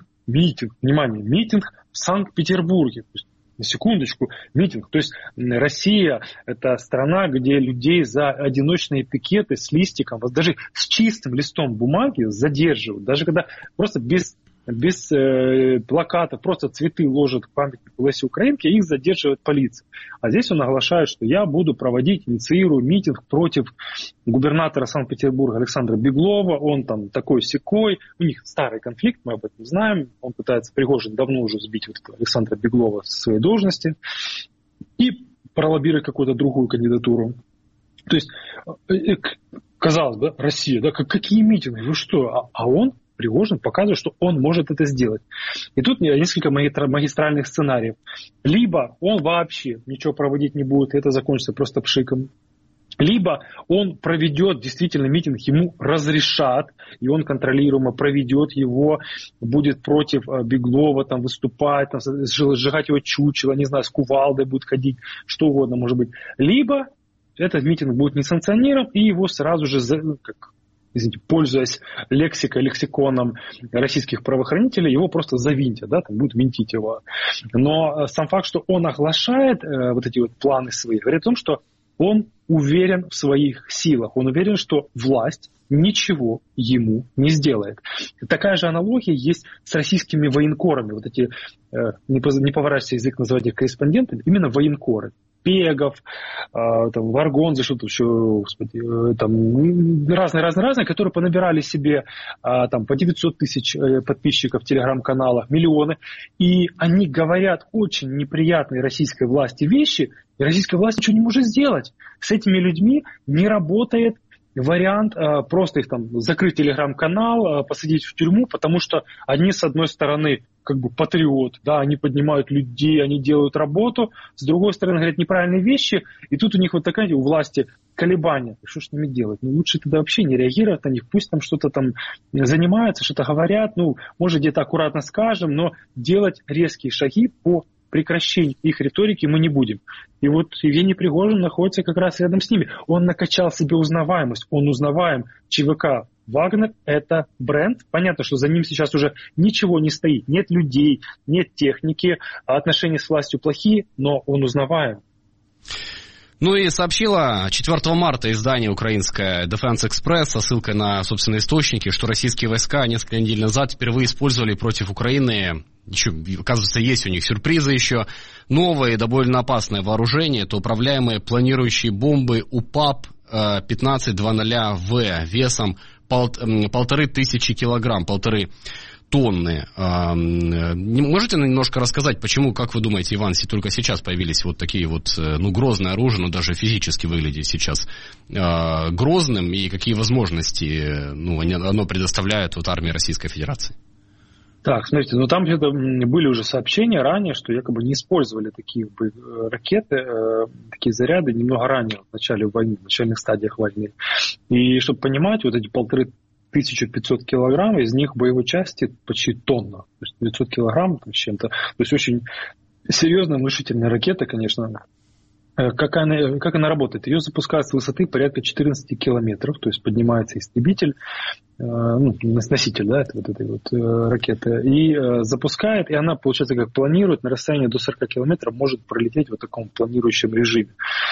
в Санкт-Петербурге. То есть, на секундочку, митинг. То есть Россия – это страна, где людей за одиночные пикеты с листиком, даже с чистым листом бумаги задерживают. Даже когда просто без плакатов, просто цветы ложат к памятнику Лесе Украинке, их задерживает полиция. А здесь он оглашает, что я буду инициирую митинг против губернатора Санкт-Петербурга Александра Беглова, он там такой-сякой, у них старый конфликт, мы об этом знаем, он пытается, Пригожин давно уже сбить Александра Беглова со своей должности и пролоббировать какую-то другую кандидатуру. То есть, казалось бы, Россия, да, какие митинги, вы что, а он Пригожин показывает, что он может это сделать. И тут несколько магистральных сценариев. Либо он вообще ничего проводить не будет, и это закончится просто пшиком. Либо он проведет действительно митинг, ему разрешат, и он контролируемо проведет его, будет против Беглова там, выступать, там, сжигать его чучело, не знаю, с кувалдой будет ходить, что угодно может быть. Либо этот митинг будет несанкционирован, и его сразу же, пользуясь лексиконом российских правоохранителей, его просто завинтят, да, там будут винтить его. Но сам факт, что он оглашает вот эти вот планы свои, говорит о том, что он уверен в своих силах. Он уверен, что власть ничего ему не сделает. Такая же аналогия есть с российскими военкорами. Вот эти, не поворачивается язык называть их корреспондентами, именно военкоры. Пегов, там, Варгонзы, что-то еще, господи, там, разные, которые понабирали себе там, по 900 тысяч подписчиков в телеграм-каналах, миллионы, и они говорят очень неприятные российской власти вещи, и российская власть ничего не может сделать. С этими людьми не работает вариант просто их там закрыть телеграм-канал, посадить в тюрьму, потому что они, с одной стороны, как бы патриот, да, они поднимают людей, они делают работу, с другой стороны, говорят неправильные вещи, и тут у них вот такая, у власти колебания. Что с ними делать? Ну, лучше тогда вообще не реагировать на них, пусть там что-то там занимаются, что-то говорят, ну, может, где-то аккуратно скажем, но делать резкие шаги по прекращению их риторики мы не будем. И вот Евгений Пригожин находится как раз рядом с ними. Он накачал себе узнаваемость, он узнаваем. ЧВК «Вагнер» — это бренд. Понятно, что за ним сейчас уже ничего не стоит. Нет людей, нет техники, отношения с властью плохие, но он узнаваем. Ну и сообщила 4 марта издание украинское Defense Express со ссылкой на собственные источники, что российские войска несколько недель назад впервые использовали против Украины, еще, оказывается, есть у них сюрпризы еще, новое довольно опасное вооружение, это управляемые планирующие бомбы УПАП 15-00В весом 1500 килограмм, 1,5 тонны. Можете немножко рассказать, почему, как вы думаете, Иван, только сейчас появились вот такие вот, ну, грозное оружие, но даже физически выглядит сейчас грозным, и какие возможности, ну, оно предоставляет вот армии Российской Федерации? Так, смотрите, ну там где-то были уже сообщения ранее, что якобы не использовали такие ракеты, такие заряды немного ранее, в начале войны, в начальных стадиях войны. И чтобы понимать, вот эти 1500 килограмм, из них боевой части почти тонна. То есть 900 килограмм с чем-то. То есть очень серьезная внушительная ракета, конечно. Как она работает? Ее запускают с высоты порядка 14 километров, то есть поднимается истребитель, ну, носитель, да, вот этой вот ракеты, и запускает, и она, получается, как планирует, на расстоянии до 40 километров может пролететь в таком планирующем режиме.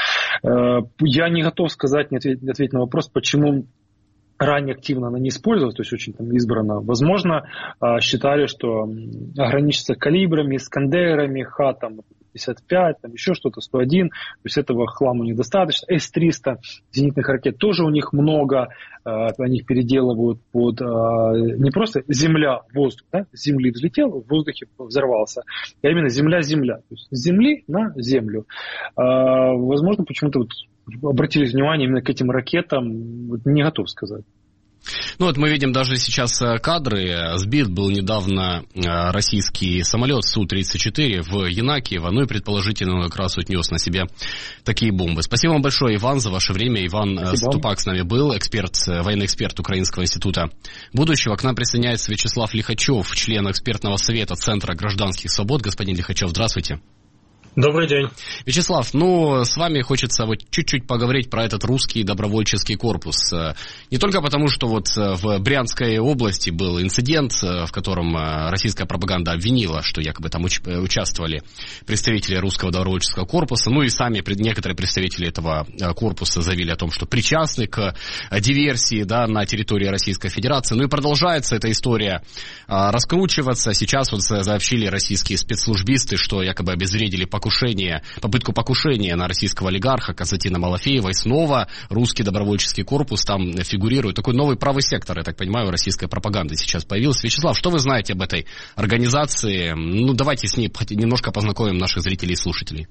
Я не готов сказать, не ответить на вопрос, почему ранее активно она не использовалась, то есть очень там избрана. Возможно, считали, что ограничиться калибрами, Искандерами, Хатом 55, там еще что-то, 101, то есть этого хлама недостаточно. С-300 зенитных ракет тоже у них много, они их переделывают под не просто земля-воздух, да? С земли взлетел, в воздухе взорвался, а именно земля-земля, то есть с земли на землю. Возможно, почему-то вот обратили внимание именно к этим ракетам, вот не готов сказать. Ну вот мы видим даже сейчас кадры. Сбит был недавно российский самолет Су-34 в Янакиево, ну и предположительно он как раз отнес на себе такие бомбы. Спасибо вам большое, Иван, за ваше время. Иван Ступак с нами был, военный эксперт Украинского института будущего. К нам присоединяется Вячеслав Лихачев, член экспертного совета Центра гражданских свобод. Господин Лихачев, здравствуйте. Добрый день. Вячеслав, ну, с вами хочется вот чуть-чуть поговорить про этот русский добровольческий корпус. Не только потому, что вот в Брянской области был инцидент, в котором российская пропаганда обвинила, что якобы там участвовали представители русского добровольческого корпуса, ну и сами некоторые представители этого корпуса заявили о том, что причастны к диверсии, да, на территории Российской Федерации. Ну и продолжается эта история раскручиваться. Сейчас вот сообщили российские спецслужбисты, что якобы обезвредили попытку покушения на российского олигарха Константина Малафеева, и снова русский добровольческий корпус там фигурирует. Такой новый правый сектор, я так понимаю, российской пропаганды сейчас появился. Вячеслав, что вы знаете об этой организации? Ну, давайте с ней немножко познакомим наших зрителей и слушателей.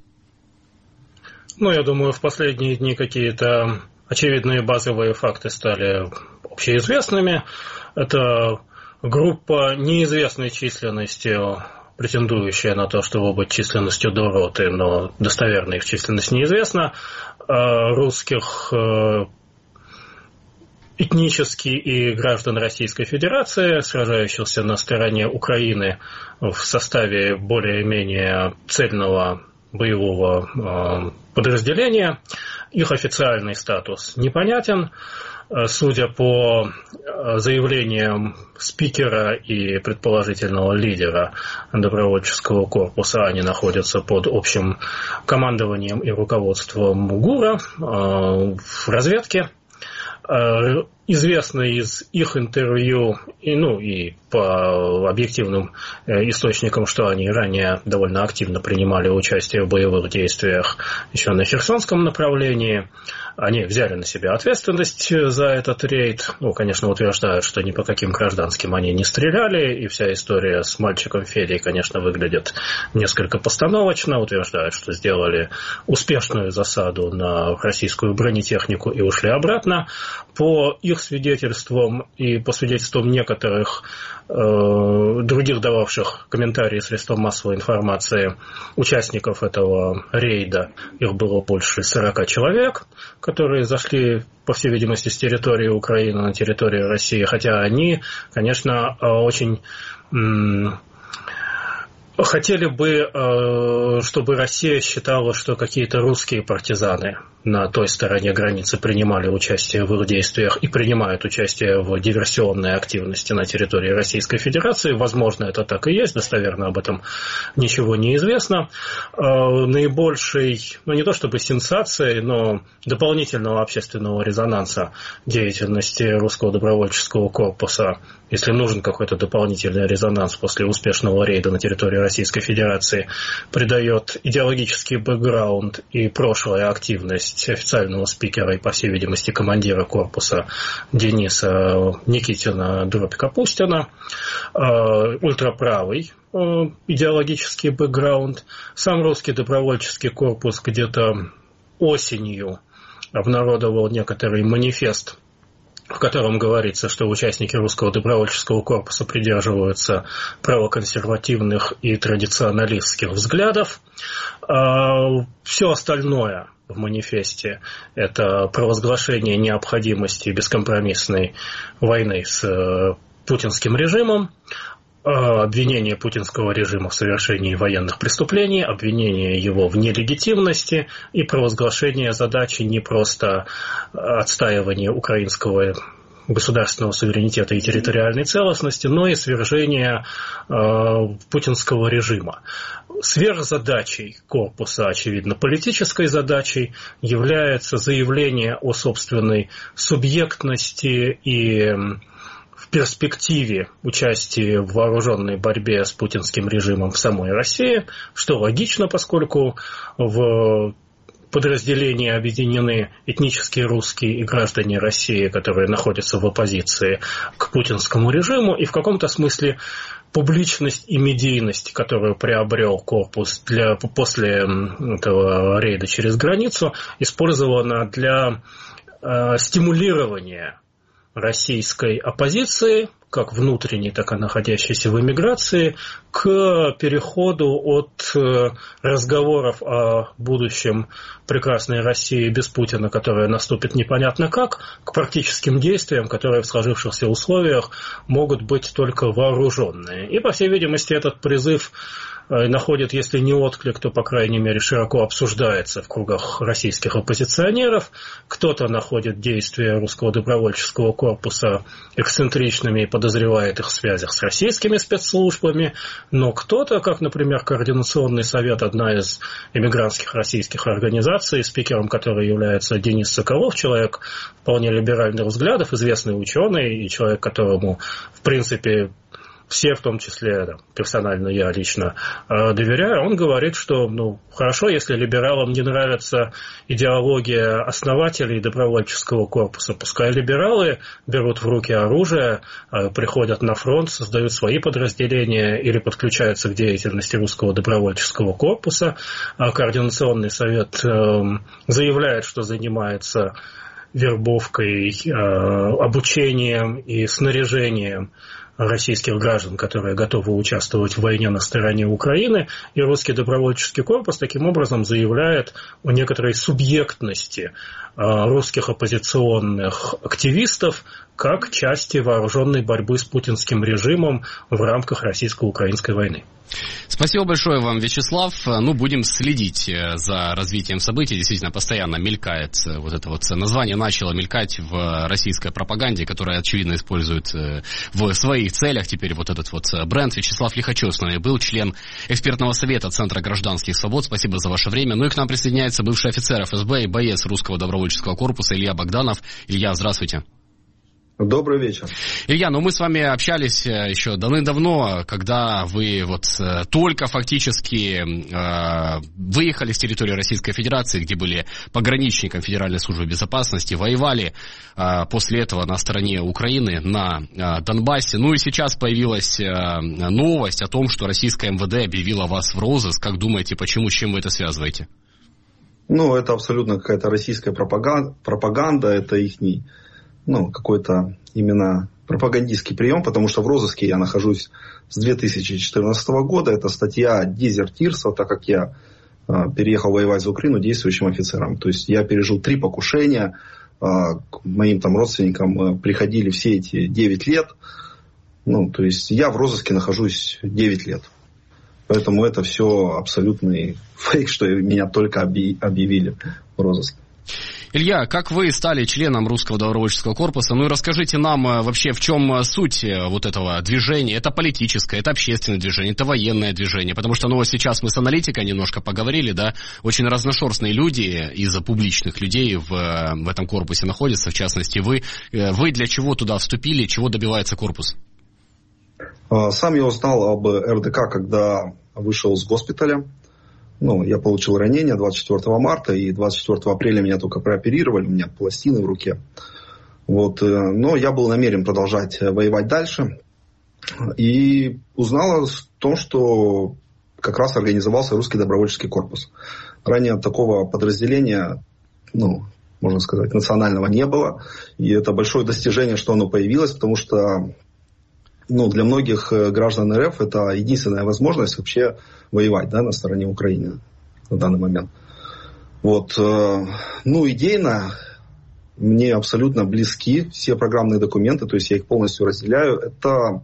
Ну, я думаю, в последние дни какие-то очевидные базовые факты стали общеизвестными. Это группа неизвестной численности, претендующая на то, чтобы быть численностью до роты, но достоверно их численность неизвестна, русских этнически и граждан Российской Федерации, сражающихся на стороне Украины в составе более-менее цельного боевого подразделения. Их официальный статус непонятен. Судя по заявлениям спикера и предположительного лидера добровольческого корпуса, они находятся под общим командованием и руководством ГУРа в разведке. Известно из их интервью и по объективным источникам, что они ранее довольно активно принимали участие в боевых действиях еще на Херсонском направлении. Они взяли на себя ответственность за этот рейд. Конечно, утверждают, что ни по каким гражданским они не стреляли. И вся история с мальчиком Федей, конечно, выглядит несколько постановочно. Утверждают, что сделали успешную засаду на российскую бронетехнику и ушли обратно. По их свидетельствам и по свидетельствам некоторых других дававших комментарии средствам массовой информации участников этого рейда, их было больше 40 человек, которые зашли, по всей видимости, с территории Украины на территорию России, хотя они, конечно, очень хотели бы, чтобы Россия считала, что какие-то русские партизаны на той стороне границы принимали участие в их действиях и принимают участие в диверсионной активности на территории Российской Федерации. Возможно, это так и есть, достоверно об этом ничего не известно. Наибольшей, не то чтобы сенсацией, но дополнительного общественного резонанса деятельности русского добровольческого корпуса, если нужен какой-то дополнительный резонанс после успешного рейда на территории Российской Федерации, придает идеологический бэкграунд и прошлая активность официального спикера и, по всей видимости, командира корпуса Дениса Никитина Дробь-Капустина, ультраправый идеологический бэкграунд. Сам русский добровольческий корпус где-то осенью обнародовал некоторый манифест, в котором говорится, что участники русского добровольческого корпуса придерживаются правоконсервативных и традиционалистских взглядов. Все остальное в манифесте – это провозглашение необходимости бескомпромиссной войны с путинским режимом, обвинение путинского режима в совершении военных преступлений, обвинение его в нелегитимности и провозглашение задачи не просто отстаивания украинского государственного суверенитета и территориальной целостности, но и свержения путинского режима. Сверхзадачей корпуса, очевидно, политической задачей является заявление о собственной субъектности и в перспективе участия в вооруженной борьбе с путинским режимом в самой России, что логично, поскольку в подразделении объединены этнические русские и граждане России, которые находятся в оппозиции к путинскому режиму, и в каком-то смысле публичность и медийность, которую приобрел корпус после этого рейда через границу, использована для стимулирования российской оппозиции, как внутренней, так и находящейся в эмиграции, к переходу от разговоров о будущем прекрасной России без Путина, которая наступит непонятно как, к практическим действиям, которые в сложившихся условиях могут быть только вооруженные. И, по всей видимости, этот призыв находит, если не отклик, то, по крайней мере, широко обсуждается в кругах российских оппозиционеров. Кто-то находит действия русского добровольческого корпуса эксцентричными и подозревает их в связях с российскими спецслужбами, но кто-то, как, например, Координационный совет, одна из эмигрантских российских организаций, спикером которой является Денис Соколов, человек вполне либеральных взглядов, известный ученый и человек, которому, в принципе, все, в том числе персонально я лично доверяю, он говорит, что хорошо, если либералам не нравится идеология основателей добровольческого корпуса, пускай либералы берут в руки оружие, приходят на фронт, создают свои подразделения или подключаются к деятельности русского добровольческого корпуса. Координационный совет заявляет, что занимается вербовкой, обучением и снаряжением российских граждан, которые готовы участвовать в войне на стороне Украины, и русский добровольческий корпус таким образом заявляет о некоторой субъектности русских оппозиционных активистов как части вооруженной борьбы с путинским режимом в рамках российско-украинской войны. Спасибо большое вам, Вячеслав. Ну, будем следить за развитием событий. Действительно, постоянно мелькает вот это вот название, начало мелькать в российской пропаганде, которая, очевидно, использует в своих целях теперь вот этот вот бренд. Вячеслав Лихачев с нами был, член экспертного совета Центра гражданских свобод. Спасибо за ваше время. Ну и к нам присоединяется бывший офицер ФСБ и боец русского добровольческого корпуса Илья Богданов. Илья, здравствуйте. Добрый вечер. Илья, ну мы с вами общались еще давным-давно, когда вы вот только фактически выехали с территории Российской Федерации, где были пограничником Федеральной службы безопасности, воевали после этого на стороне Украины, на Донбассе. Ну и сейчас появилась новость о том, что российское МВД объявило вас в розыск. Как думаете, почему, с чем вы это связываете? Ну, это абсолютно какая-то российская пропаганда, это ихний... какой-то именно пропагандистский прием, потому что в розыске я нахожусь с 2014 года. Это статья дезертирства, так как я переехал воевать за Украину действующим офицером. То есть я пережил 3 покушения, к моим там родственникам приходили все эти 9 лет. То есть я в розыске нахожусь 9 лет. Поэтому это все абсолютный фейк, что меня только объявили в розыск. Илья, как вы стали членом русского добровольческого корпуса? Ну и расскажите нам вообще, в чем суть вот этого движения. Это политическое, это общественное движение, это военное движение. Потому что, сейчас мы с аналитикой немножко поговорили, да, очень разношерстные люди из публичных людей в этом корпусе находятся, в частности вы. Вы для чего туда вступили, чего добивается корпус? Сам я узнал об РДК, когда вышел с госпиталя. Я получил ранение 24 марта, и 24 апреля меня только прооперировали, у меня пластины в руке. Но я был намерен продолжать воевать дальше. И узнал о том, что как раз организовался русский добровольческий корпус. Ранее такого подразделения, можно сказать, национального не было. И это большое достижение, что оно появилось, потому что для многих граждан РФ это единственная возможность вообще воевать, на стороне Украины на данный момент. Идейно мне абсолютно близки все программные документы, то есть я их полностью разделяю. Это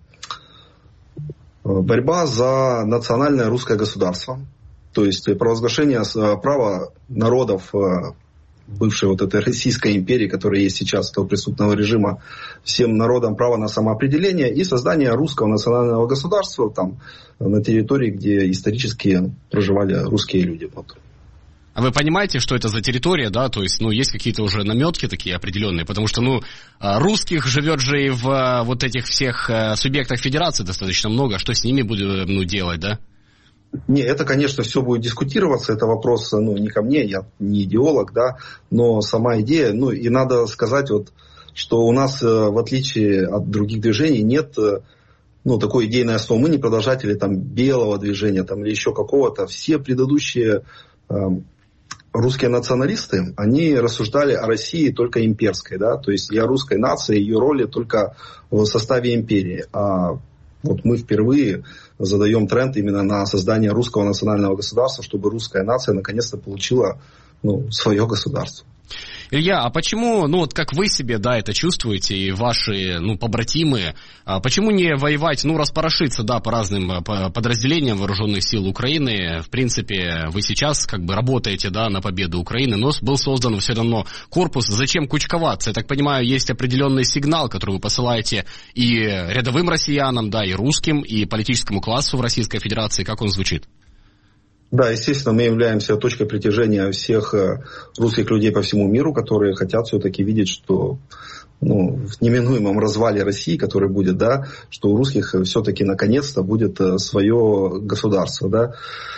борьба за национальное русское государство, то есть провозглашение права народов бывшей этой Российской империи, которая есть сейчас, того преступного режима, всем народам право на самоопределение и создание русского национального государства на территории, где исторически проживали русские люди. А вы понимаете, что это за территория, да? То есть, есть какие-то уже наметки такие определенные, потому что, русских живет же и в вот этих всех субъектах федерации достаточно много. Что с ними будем делать, да? Не, это, конечно, все будет дискутироваться, это вопрос, не ко мне, я не идеолог, да, но сама идея, и надо сказать, что у нас, в отличие от других движений, нет, такой идейной основы, мы не продолжатели, белого движения, или еще какого-то, все предыдущие русские националисты, они рассуждали о России только имперской, да, то есть и о русской нации, ее роли только в составе империи, а мы впервые задаем тренд именно на создание русского национального государства, чтобы русская нация наконец-то получила свое государство. Илья, а почему, как вы себе, это чувствуете, и ваши, побратимы, почему не воевать, распорошиться, по разным подразделениям вооруженных сил Украины? В принципе, вы сейчас работаете, на победу Украины, но был создан все равно корпус. Зачем кучковаться? Я так понимаю, есть определенный сигнал, который вы посылаете и рядовым россиянам, и русским, и политическому классу в Российской Федерации. Как он звучит? Да, естественно, мы являемся точкой притяжения всех русских людей по всему миру, которые хотят все-таки видеть, что в неминуемом развале России, который будет, что у русских все-таки наконец-то будет свое государство. Да?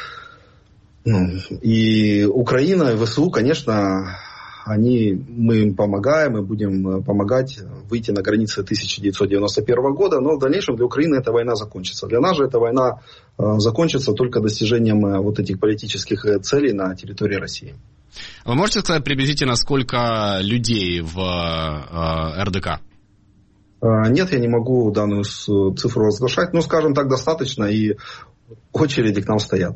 И Украина и ВСУ, конечно, мы им помогаем, мы будем помогать выйти на границы 1991 года, но в дальнейшем для Украины эта война закончится. Для нас же эта война закончится только достижением этих политических целей на территории России. Вы можете сказать приблизительно, сколько людей в РДК? Нет, я не могу данную цифру разглашать, но, скажем так, достаточно, и очереди к нам стоят.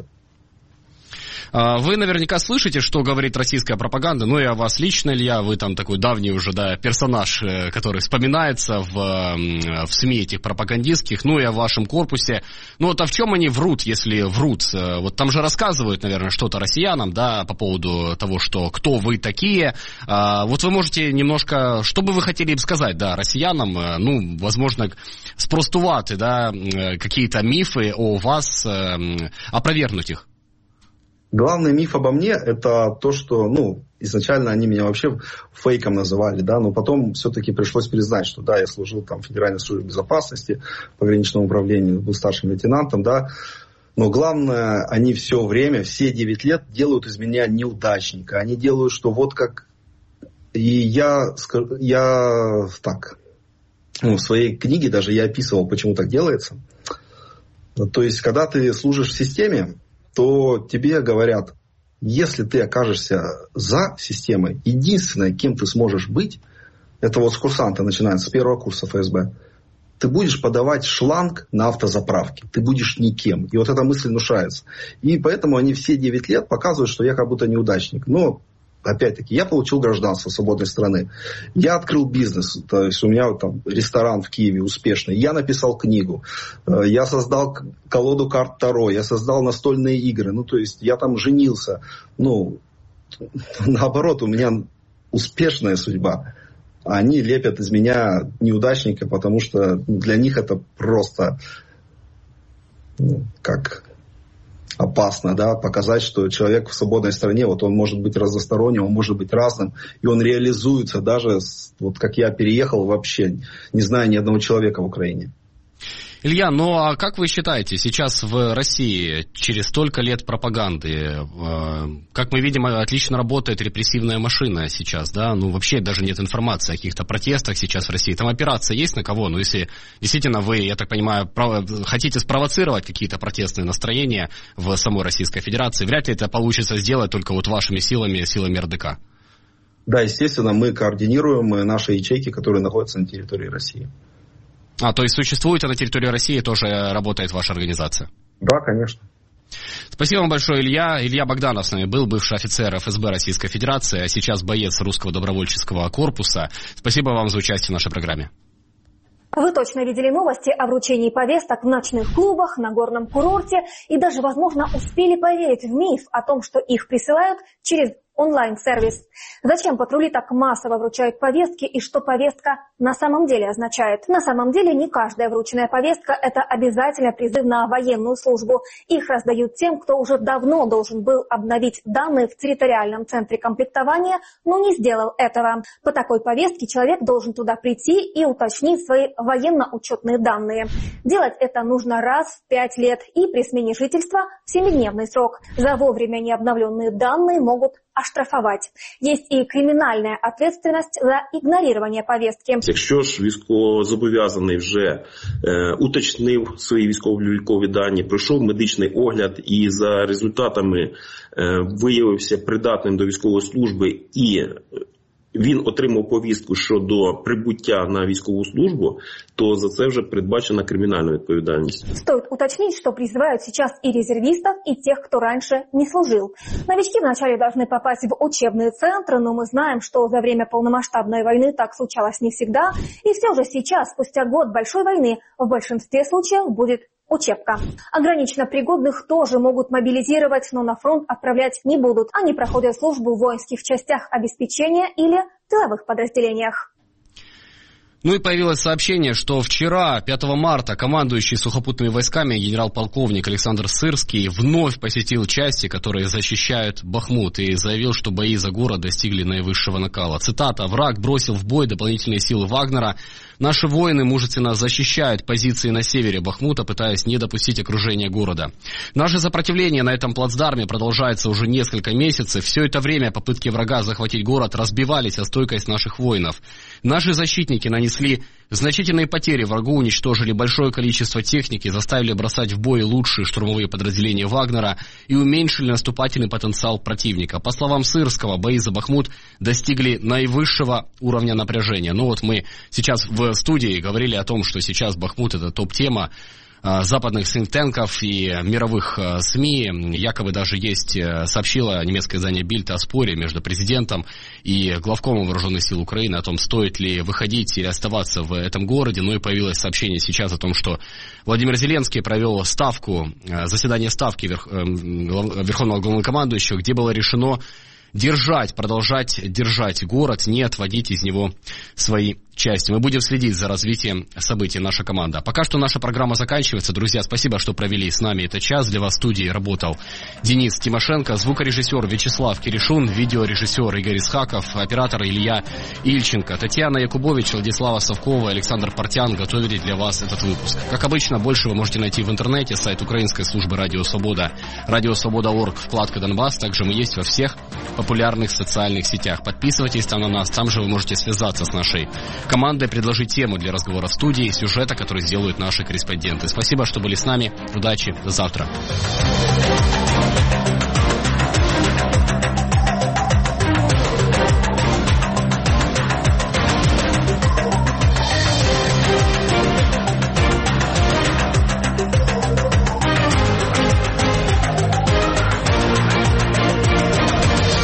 Вы наверняка слышите, что говорит российская пропаганда, ну и о вас лично, Илья, вы там такой давний уже, да, персонаж, который вспоминается в СМИ этих пропагандистских, ну и о вашем корпусе. Ну вот, а в чем они врут, если врут? Вот там же рассказывают, наверное, что-то россиянам, да, по поводу того, что кто вы такие. Вот вы можете немножко, что бы вы хотели им сказать, да, россиянам, ну, возможно, спростувати, да, какие-то мифы о вас, опровергнуть их? Главный миф обо мне – это то, что, ну, изначально они меня вообще фейком называли, да, но потом все-таки пришлось признать, что, да, я служил там в Федеральной службе безопасности, пограничному управлению, был старшим лейтенантом, да, но главное, они все время, все 9 лет делают из меня неудачника, они делают, что вот как, и я так, ну, в своей книге даже я описывал, почему так делается, то есть, когда ты служишь в системе, то тебе говорят, если ты окажешься за системой, единственное, кем ты сможешь быть, это вот с курсанта начинается, с первого курса ФСБ, ты будешь подавать шланг на автозаправке, ты будешь никем. И вот эта мысль внушается. И поэтому они все 9 лет показывают, что я как будто неудачник. Но, опять-таки, я получил гражданство свободной страны. Я открыл бизнес, то есть у меня там ресторан в Киеве успешный. Я написал книгу, я создал колоду карт Таро, я создал настольные игры. Ну, то есть я там женился. Ну, наоборот, у меня успешная судьба. Они лепят из меня неудачника, потому что для них это просто, ну, как... опасно, да, показать, что человек в свободной стране, вот он может быть разносторонним, он может быть разным, и он реализуется даже, вот как я переехал вообще, не зная ни одного человека в Украине. Илья, ну а как вы считаете, сейчас в России, через столько лет пропаганды, как мы видим, отлично работает репрессивная машина сейчас, да, ну вообще даже нет информации о каких-то протестах сейчас в России, там операция есть на кого, ну если действительно вы, я так понимаю, хотите спровоцировать какие-то протестные настроения в самой Российской Федерации, вряд ли это получится сделать только вот вашими силами, силами РДК. Да, естественно, мы координируем наши ячейки, которые находятся на территории России. То есть существует на территории России, тоже работает ваша организация? Да, конечно. Спасибо вам большое, Илья. Илья Богданов с нами был, бывший офицер ФСБ Российской Федерации, а сейчас боец русского добровольческого корпуса. Спасибо вам за участие в нашей программе. Вы точно видели новости о вручении повесток в ночных клубах, на горном курорте и даже, возможно, успели поверить в миф о том, что их присылают через онлайн-сервис. Зачем патрули так массово вручают повестки и что повестка на самом деле означает? На самом деле не каждая врученная повестка – это обязательно призыв на военную службу. Их раздают тем, кто уже давно должен был обновить данные в территориальном центре комплектования, но не сделал этого. По такой повестке человек должен туда прийти и уточнить свои военно-учетные данные. Делать это нужно раз в 5 лет и при смене жительства в 7-дневный срок. За вовремя необновленные данные могут оштрафовать. Есть і кримінальна відповідальність за ігнорування повістки. Якщо ж військовозобов'язаний вже уточнив свої військово-облікові дані, пройшов медичний огляд і за результатами виявився придатним до військової служби і він отримав повістку щодо прибуття на військову службу, то за це вже передбачена криминальная ответственность. Стоит уточнить, что призывают сейчас и резервистов, и тех, кто раньше не служил. Новички вначале должны попасть в учебные центры, но мы знаем, что за время полномасштабной войны так случалось не всегда. И все же сейчас, спустя год большой войны, в большинстве случаев будет учебка. Ограниченно пригодных тоже могут мобилизировать, но на фронт отправлять не будут. Они проходят службу в воинских частях обеспечения или тыловых подразделениях. Ну и появилось сообщение, что вчера, 5 марта, командующий сухопутными войсками генерал-полковник Александр Сырский вновь посетил части, которые защищают Бахмут, и заявил, что бои за город достигли наивысшего накала. Цитата: «Враг бросил в бой дополнительные силы Вагнера. Наши воины мужественно защищают позиции на севере Бахмута, пытаясь не допустить окружения города. Наше сопротивление на этом плацдарме продолжается уже несколько месяцев. Все это время попытки врага захватить город разбивались о стойкость наших воинов. Наши защитники нанесли нанесли значительные потери врагу, уничтожили большое количество техники, заставили бросать в бой лучшие штурмовые подразделения Вагнера и уменьшили наступательный потенциал противника. По словам Сырского, бои за Бахмут достигли наивысшего уровня напряжения. Но вот мы сейчас в студии говорили о том, что сейчас Бахмут — это топ-тема западных синктенков и мировых СМИ. Якобы даже есть, сообщило немецкое издание Bild о споре между президентом и главкомом вооруженных сил Украины о том, стоит ли выходить или оставаться в этом городе. Ну и появилось сообщение сейчас о том, что Владимир Зеленский провел заседание ставки Верховного Главнокомандующего, где было решено продолжать держать город, не отводить из него свои части. Мы будем следить за развитием событий, наша команда. Пока что наша программа заканчивается. Друзья, спасибо, что провели с нами этот час. Для вас в студии работал Денис Тимошенко, звукорежиссер Вячеслав Киришун, видеорежиссер Игорь Исхаков, оператор Илья Ильченко, Татьяна Якубович, Владислава Совкова, Александр Портян готовили для вас этот выпуск. Как обычно, больше вы можете найти в интернете, сайт украинской службы Радио Свобода, радиосвобода.орг, вкладка Донбасс. Также мы есть во всех популярных социальных сетях. Подписывайтесь там на нас, там же вы можете связаться с нашей командой, предложить тему для разговора в студии, сюжета, который сделают наши корреспонденты. Спасибо, что были с нами. Удачи. До завтра.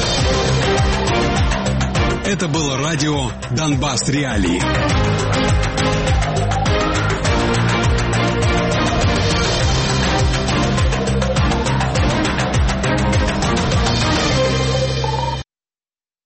Это было радио «Донбасс Реалии».